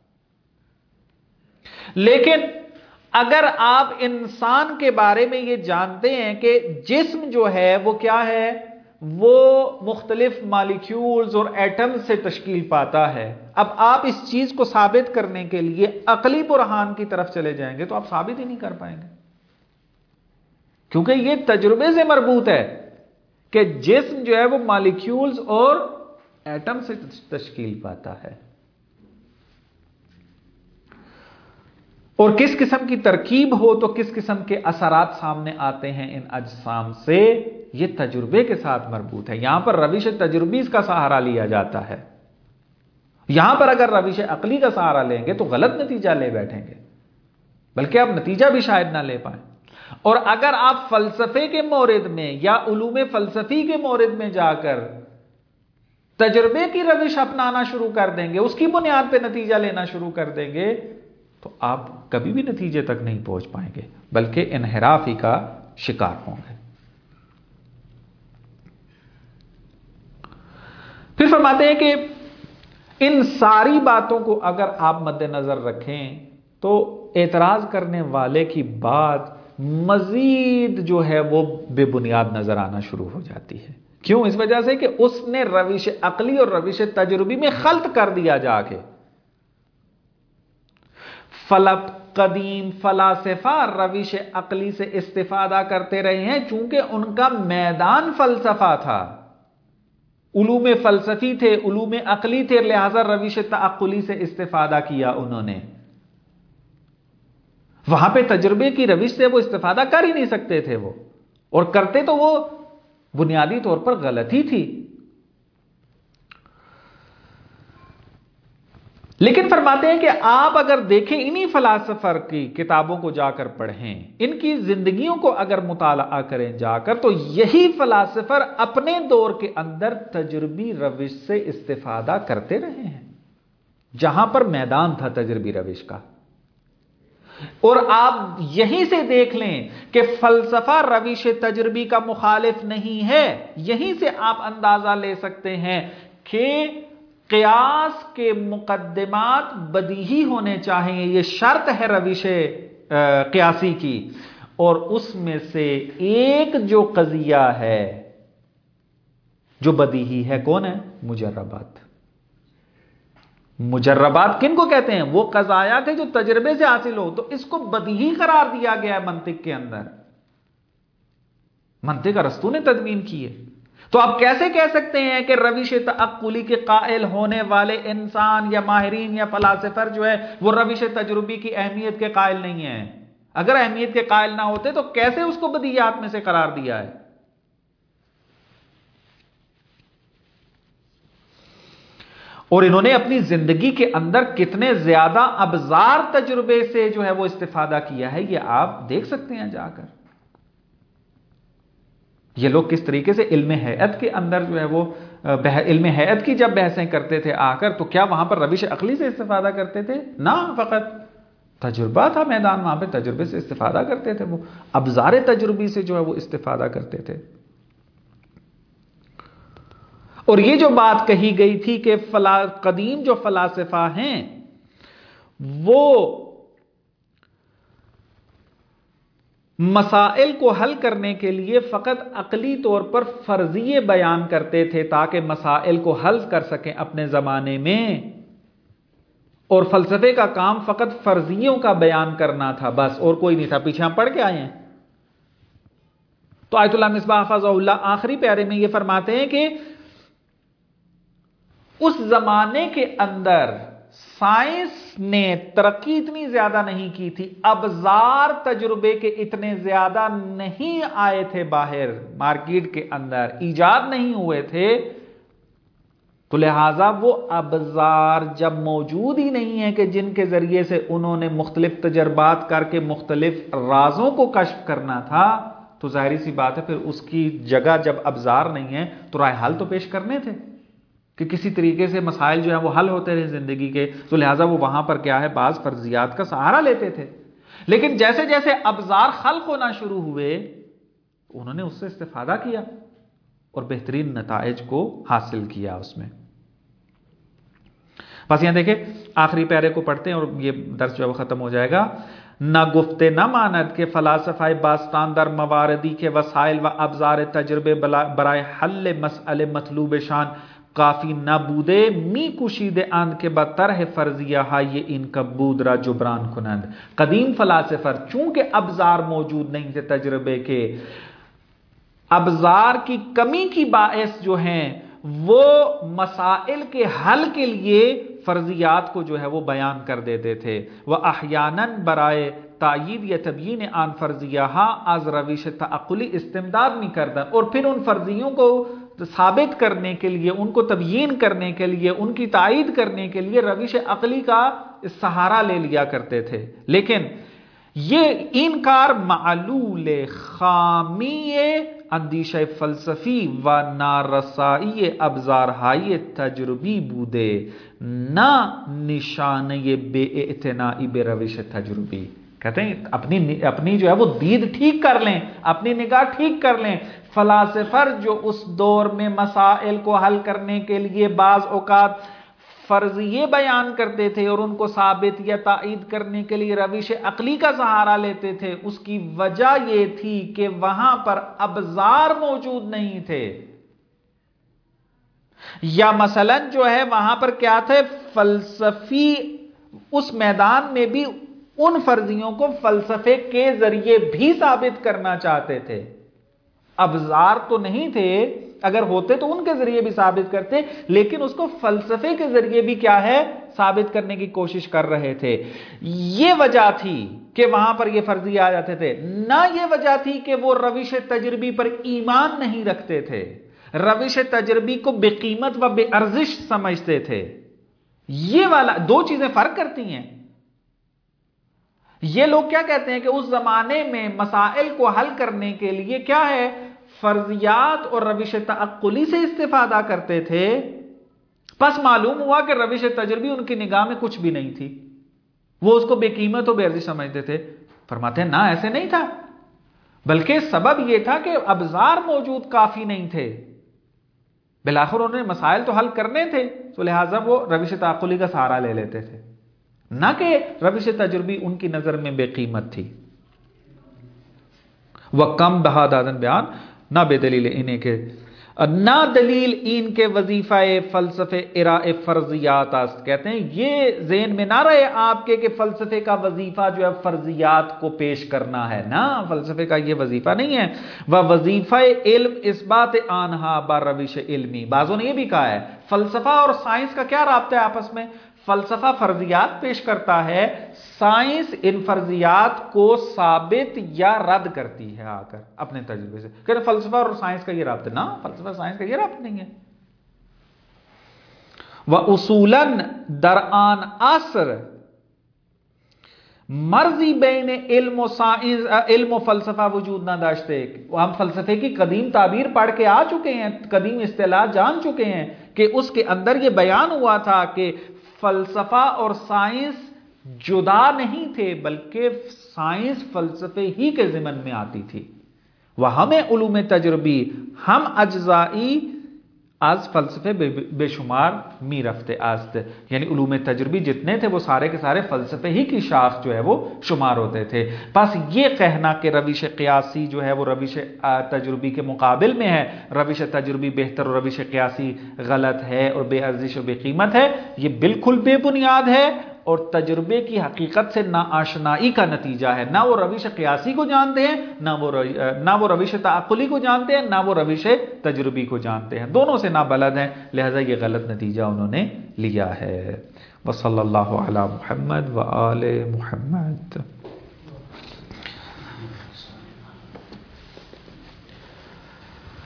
لیکن اگر آپ انسان کے بارے میں یہ جانتے ہیں کہ جسم جو ہے وہ کیا ہے، وہ مختلف مالیکیولز اور ایٹم سے تشکیل پاتا ہے، اب آپ اس چیز کو ثابت کرنے کے لیے عقلی برہان کی طرف چلے جائیں گے تو آپ ثابت ہی نہیں کر پائیں گے، کیونکہ یہ تجربے سے مربوط ہے کہ جسم جو ہے وہ مالیکیولز اور ایٹم سے تشکیل پاتا ہے، اور کس قسم کی ترکیب ہو تو کس قسم کے اثرات سامنے آتے ہیں ان اجسام سے، یہ تجربے کے ساتھ مربوط ہے۔ یہاں پر روش تجربی اس کا سہارا لیا جاتا ہے، یہاں پر اگر روش عقلی کا سہارا لیں گے تو غلط نتیجہ لے بیٹھیں گے، بلکہ آپ نتیجہ بھی شاید نہ لے پائیں۔ اور اگر آپ فلسفے کے مورد میں یا علوم فلسفی کے مورد میں جا کر تجربے کی روش اپنانا شروع کر دیں گے، اس کی بنیاد پہ نتیجہ لینا شروع کر دیں گے تو آپ کبھی بھی نتیجے تک نہیں پہنچ پائیں گے، بلکہ انحراف ہی کا شکار ہوں گے۔ پھر فرماتے ہیں کہ ان ساری باتوں کو اگر آپ مد نظر رکھیں تو اعتراض کرنے والے کی بات مزید جو ہے وہ بے بنیاد نظر آنا شروع ہو جاتی ہے۔ کیوں؟ اس وجہ سے کہ اس نے روش عقلی اور روش تجربی میں خلط کر دیا جا کے۔ فلک قدیم فلاسفہ روش عقلی سے استفادہ کرتے رہے ہیں چونکہ ان کا میدان فلسفہ تھا، علوم فلسفی تھے، علوم عقلی تھے، لہذا روش تعقلی سے استفادہ کیا انہوں نے. وہاں پہ تجربے کی روش سے وہ استفادہ کر ہی نہیں سکتے تھے وہ، اور کرتے تو وہ بنیادی طور پر غلطی تھی. لیکن فرماتے ہیں کہ آپ اگر دیکھیں انہی فلاسفر کی کتابوں کو جا کر پڑھیں، ان کی زندگیوں کو اگر مطالعہ کریں جا کر، تو یہی فلاسفر اپنے دور کے اندر تجربی روش سے استفادہ کرتے رہے ہیں جہاں پر میدان تھا تجربی روش کا. اور آپ یہیں سے دیکھ لیں کہ فلسفہ روش تجربی کا مخالف نہیں ہے. یہیں سے آپ اندازہ لے سکتے ہیں کہ قیاس کے مقدمات بدیہی ہونے چاہیے، یہ شرط ہے روش قیاسی کی. اور اس میں سے ایک جو قضیہ ہے جو بدیہی ہے، کون ہے؟ مجربات. مجربات کن کو کہتے ہیں؟ وہ قضایا کہ جو تجربے سے حاصل ہو، تو اس کو بدیہی قرار دیا گیا ہے منطق کے اندر. منطق ارسطو نے تدوین کی ہے. تو آپ کیسے کہہ سکتے ہیں کہ روش تعقلی کے قائل ہونے والے انسان یا ماہرین یا فلاسفر جو ہے وہ روش تجربی کی اہمیت کے قائل نہیں ہیں؟ اگر اہمیت کے قائل نہ ہوتے تو کیسے اس کو بدیہیات میں سے قرار دیا ہے؟ اور انہوں نے اپنی زندگی کے اندر کتنے زیادہ ابزار تجربے سے جو ہے وہ استفادہ کیا ہے، یہ آپ دیکھ سکتے ہیں جا کر. یہ لوگ کس طریقے سے علم ہیئت کے اندر جو ہے وہ علم ہیئت کی جب بحثیں کرتے تھے آ کر، تو کیا وہاں پر روش عقلی سے استفادہ کرتے تھے؟ نہ، فقط تجربہ تھا میدان، وہاں پہ تجربے سے استفادہ کرتے تھے. وہ ابزار تجربی سے جو ہے وہ استفادہ کرتے تھے. اور یہ جو بات کہی گئی تھی کہ قدیم جو فلاسفہ ہیں وہ مسائل کو حل کرنے کے لیے فقط عقلی طور پر فرضیے بیان کرتے تھے تاکہ مسائل کو حل کر سکیں اپنے زمانے میں، اور فلسفے کا کام فقط فرضیوں کا بیان کرنا تھا، بس اور کوئی نہیں تھا. پیچھے ہم پڑھ کے آئے ہیں. تو آیت اللہ مصباح حفظہ اللہ آخری پیارے میں یہ فرماتے ہیں کہ اس زمانے کے اندر سائنس نے ترقی اتنی زیادہ نہیں کی تھی، ابزار تجربے کے اتنے زیادہ نہیں آئے تھے باہر مارکیٹ کے اندر، ایجاد نہیں ہوئے تھے. تو لہٰذا وہ ابزار جب موجود ہی نہیں ہیں کہ جن کے ذریعے سے انہوں نے مختلف تجربات کر کے مختلف رازوں کو کشف کرنا تھا، تو ظاہری سی بات ہے پھر اس کی جگہ جب ابزار نہیں ہیں تو رائے حل تو پیش کرنے تھے کہ کسی طریقے سے مسائل جو ہیں وہ حل ہوتے رہے زندگی کے. تو لہٰذا وہ وہاں پر کیا ہے، بعض فرضیات کا سہارا لیتے تھے. لیکن جیسے جیسے ابزار خلق ہونا شروع ہوئے انہوں نے اس سے استفادہ کیا اور بہترین نتائج کو حاصل کیا اس میں. بس یہاں دیکھیں آخری پیارے کو پڑھتے ہیں اور یہ درس جو ہے وہ ختم ہو جائے گا. نہ گفتے نہ ماند کے فلاسفہ باستان در مواردی کے وسائل و ابزار تجربے برائے حل مسئلے مطلوب شان کافی نہ بودے می کشید اند کے بطرح فرضیہ ہائی ان کا بود را جبران کنند. قدیم فلاسفر چونکہ ابزار موجود نہیں تھے تجربے کے، ابزار کی کمی کی باعث جو ہیں وہ مسائل کے حل کے لیے فرضیات کو جو ہے وہ بیان کر دیتے تھے. وہ احیاناً برائے تائید یا تبیین آن فرضیہ از روش تعقلی استمداد میں کردن، اور پھر ان فرضیوں کو ثابت کرنے کے لیے، ان کو تبیین کرنے کے لیے، ان کی تائید کرنے کے لیے روش عقلی کا سہارا لے لیا کرتے تھے. لیکن یہ انکار معلول خامی اندیشہ فلسفی و نارسائی ابزار ہائی تجربی بودے، نہ نشان یہ بے اعتنائی بے روش تجربی. کہتے ہیں اپنی اپنی جو ہے وہ دید ٹھیک کر لیں، اپنی نگاہ ٹھیک کر لیں. فلاسفر جو اس دور میں مسائل کو حل کرنے کے لیے بعض اوقات فرضیے بیان کرتے تھے اور ان کو ثابت یا تائید کرنے کے لیے روش عقلی کا سہارا لیتے تھے، اس کی وجہ یہ تھی کہ وہاں پر ابزار موجود نہیں تھے، یا مثلا جو ہے وہاں پر کیا تھے، فلسفی اس میدان میں بھی ان فرضیوں کو فلسفے کے ذریعے بھی ثابت کرنا چاہتے تھے. ابزار تو نہیں تھے اگر ہوتے تو ان کے ذریعے بھی ثابت کرتے، لیکن اس کو فلسفے کے ذریعے بھی کیا ہے ثابت کرنے کی کوشش کر رہے تھے. یہ وجہ تھی کہ وہاں پر یہ فرضیے آ جاتے تھے. نہ یہ وجہ تھی کہ وہ روش تجربی پر ایمان نہیں رکھتے تھے، روش تجربی کو بے قیمت و بے ارزش سمجھتے تھے. یہ والا دو چیزیں فرق کرتی ہیں. یہ لوگ کیا کہتے ہیں کہ اس زمانے میں مسائل کو حل کرنے کے لیے کیا ہے فرضیات اور روش تعقلی سے استفادہ کرتے تھے. پس معلوم ہوا کہ روش تجربی ان کی نگاہ میں کچھ بھی نہیں تھی، وہ اس کو بے قیمت و بے ارزش سمجھتے تھے. فرماتے ہیں نہ ایسے نہیں تھا، بلکہ سبب یہ تھا کہ ابزار موجود کافی نہیں تھے. بالآخر انہوں نے مسائل تو حل کرنے تھے، تو لہٰذا وہ روش تعقلی کا سہارا لے لیتے تھے، نہ کہ روش تجربی ان کی نظر میں بے قیمت تھی. وَقَمْ بَهَادَادًا بیان نہ بے دلیل انہیں کے نہ دلیل ان کے وظیفہ فلسفے ارائے فرضیات است. کہتے ہیں یہ ذہن میں نہ رہے آپ کے کہ فلسفے کا وظیفہ جو ہے فرضیات کو پیش کرنا ہے، نہ فلسفے کا یہ وظیفہ نہیں ہے. وظیفہ علم اثبات آنہا بر روش علمی. بعضوں نے یہ بھی کہا ہے فلسفہ اور سائنس کا کیا رابطہ ہے آپس میں؟ فلسفہ فرضیات پیش کرتا ہے، سائنس ان فرضیات کو ثابت یا رد کرتی ہے آ کر اپنے تجربے سے. کہ فلسفہ اور سائنس کا یہ رابطہ نہ، فلسفہ سائنس کا یہ رابطہ نہیں ہے. وَأُصُولًا درآن عصر مرضی بین علم و سائنس علم و فلسفہ وجود نہ داشتے. ہم فلسفے کی قدیم تعبیر پڑھ کے آ چکے ہیں، قدیم اصطلاح جان چکے ہیں کہ اس کے اندر یہ بیان ہوا تھا کہ فلسفہ اور سائنس جدا نہیں تھے، بلکہ سائنس فلسفے ہی کے ضمن میں آتی تھی. وہ ہمیں علوم تجربی ہم اجزائی از فلسفے بے, بے شمار می رفتے است. یعنی علوم تجربی جتنے تھے وہ سارے کے سارے فلسفے ہی کی شاخ جو ہے وہ شمار ہوتے تھے. بس یہ کہنا کہ روش قیاسی جو ہے وہ روش تجربی کے مقابل میں ہے، روش تجربی بہتر اور روش قیاسی غلط ہے اور بے ارزش و بے قیمت ہے، یہ بالکل بے بنیاد ہے اور تجربے کی حقیقت سے ناآشنائی کا نتیجہ ہے. نہ وہ روش قیاسی کو جانتے ہیں، نہ وہ نہ وہ روش تعقلی کو جانتے ہیں، نہ وہ روش تجربی کو جانتے ہیں. دونوں سے نابلد ہیں، لہذا یہ غلط نتیجہ انہوں نے لیا ہے. وصلی اللہ علی محمد و آل محمد.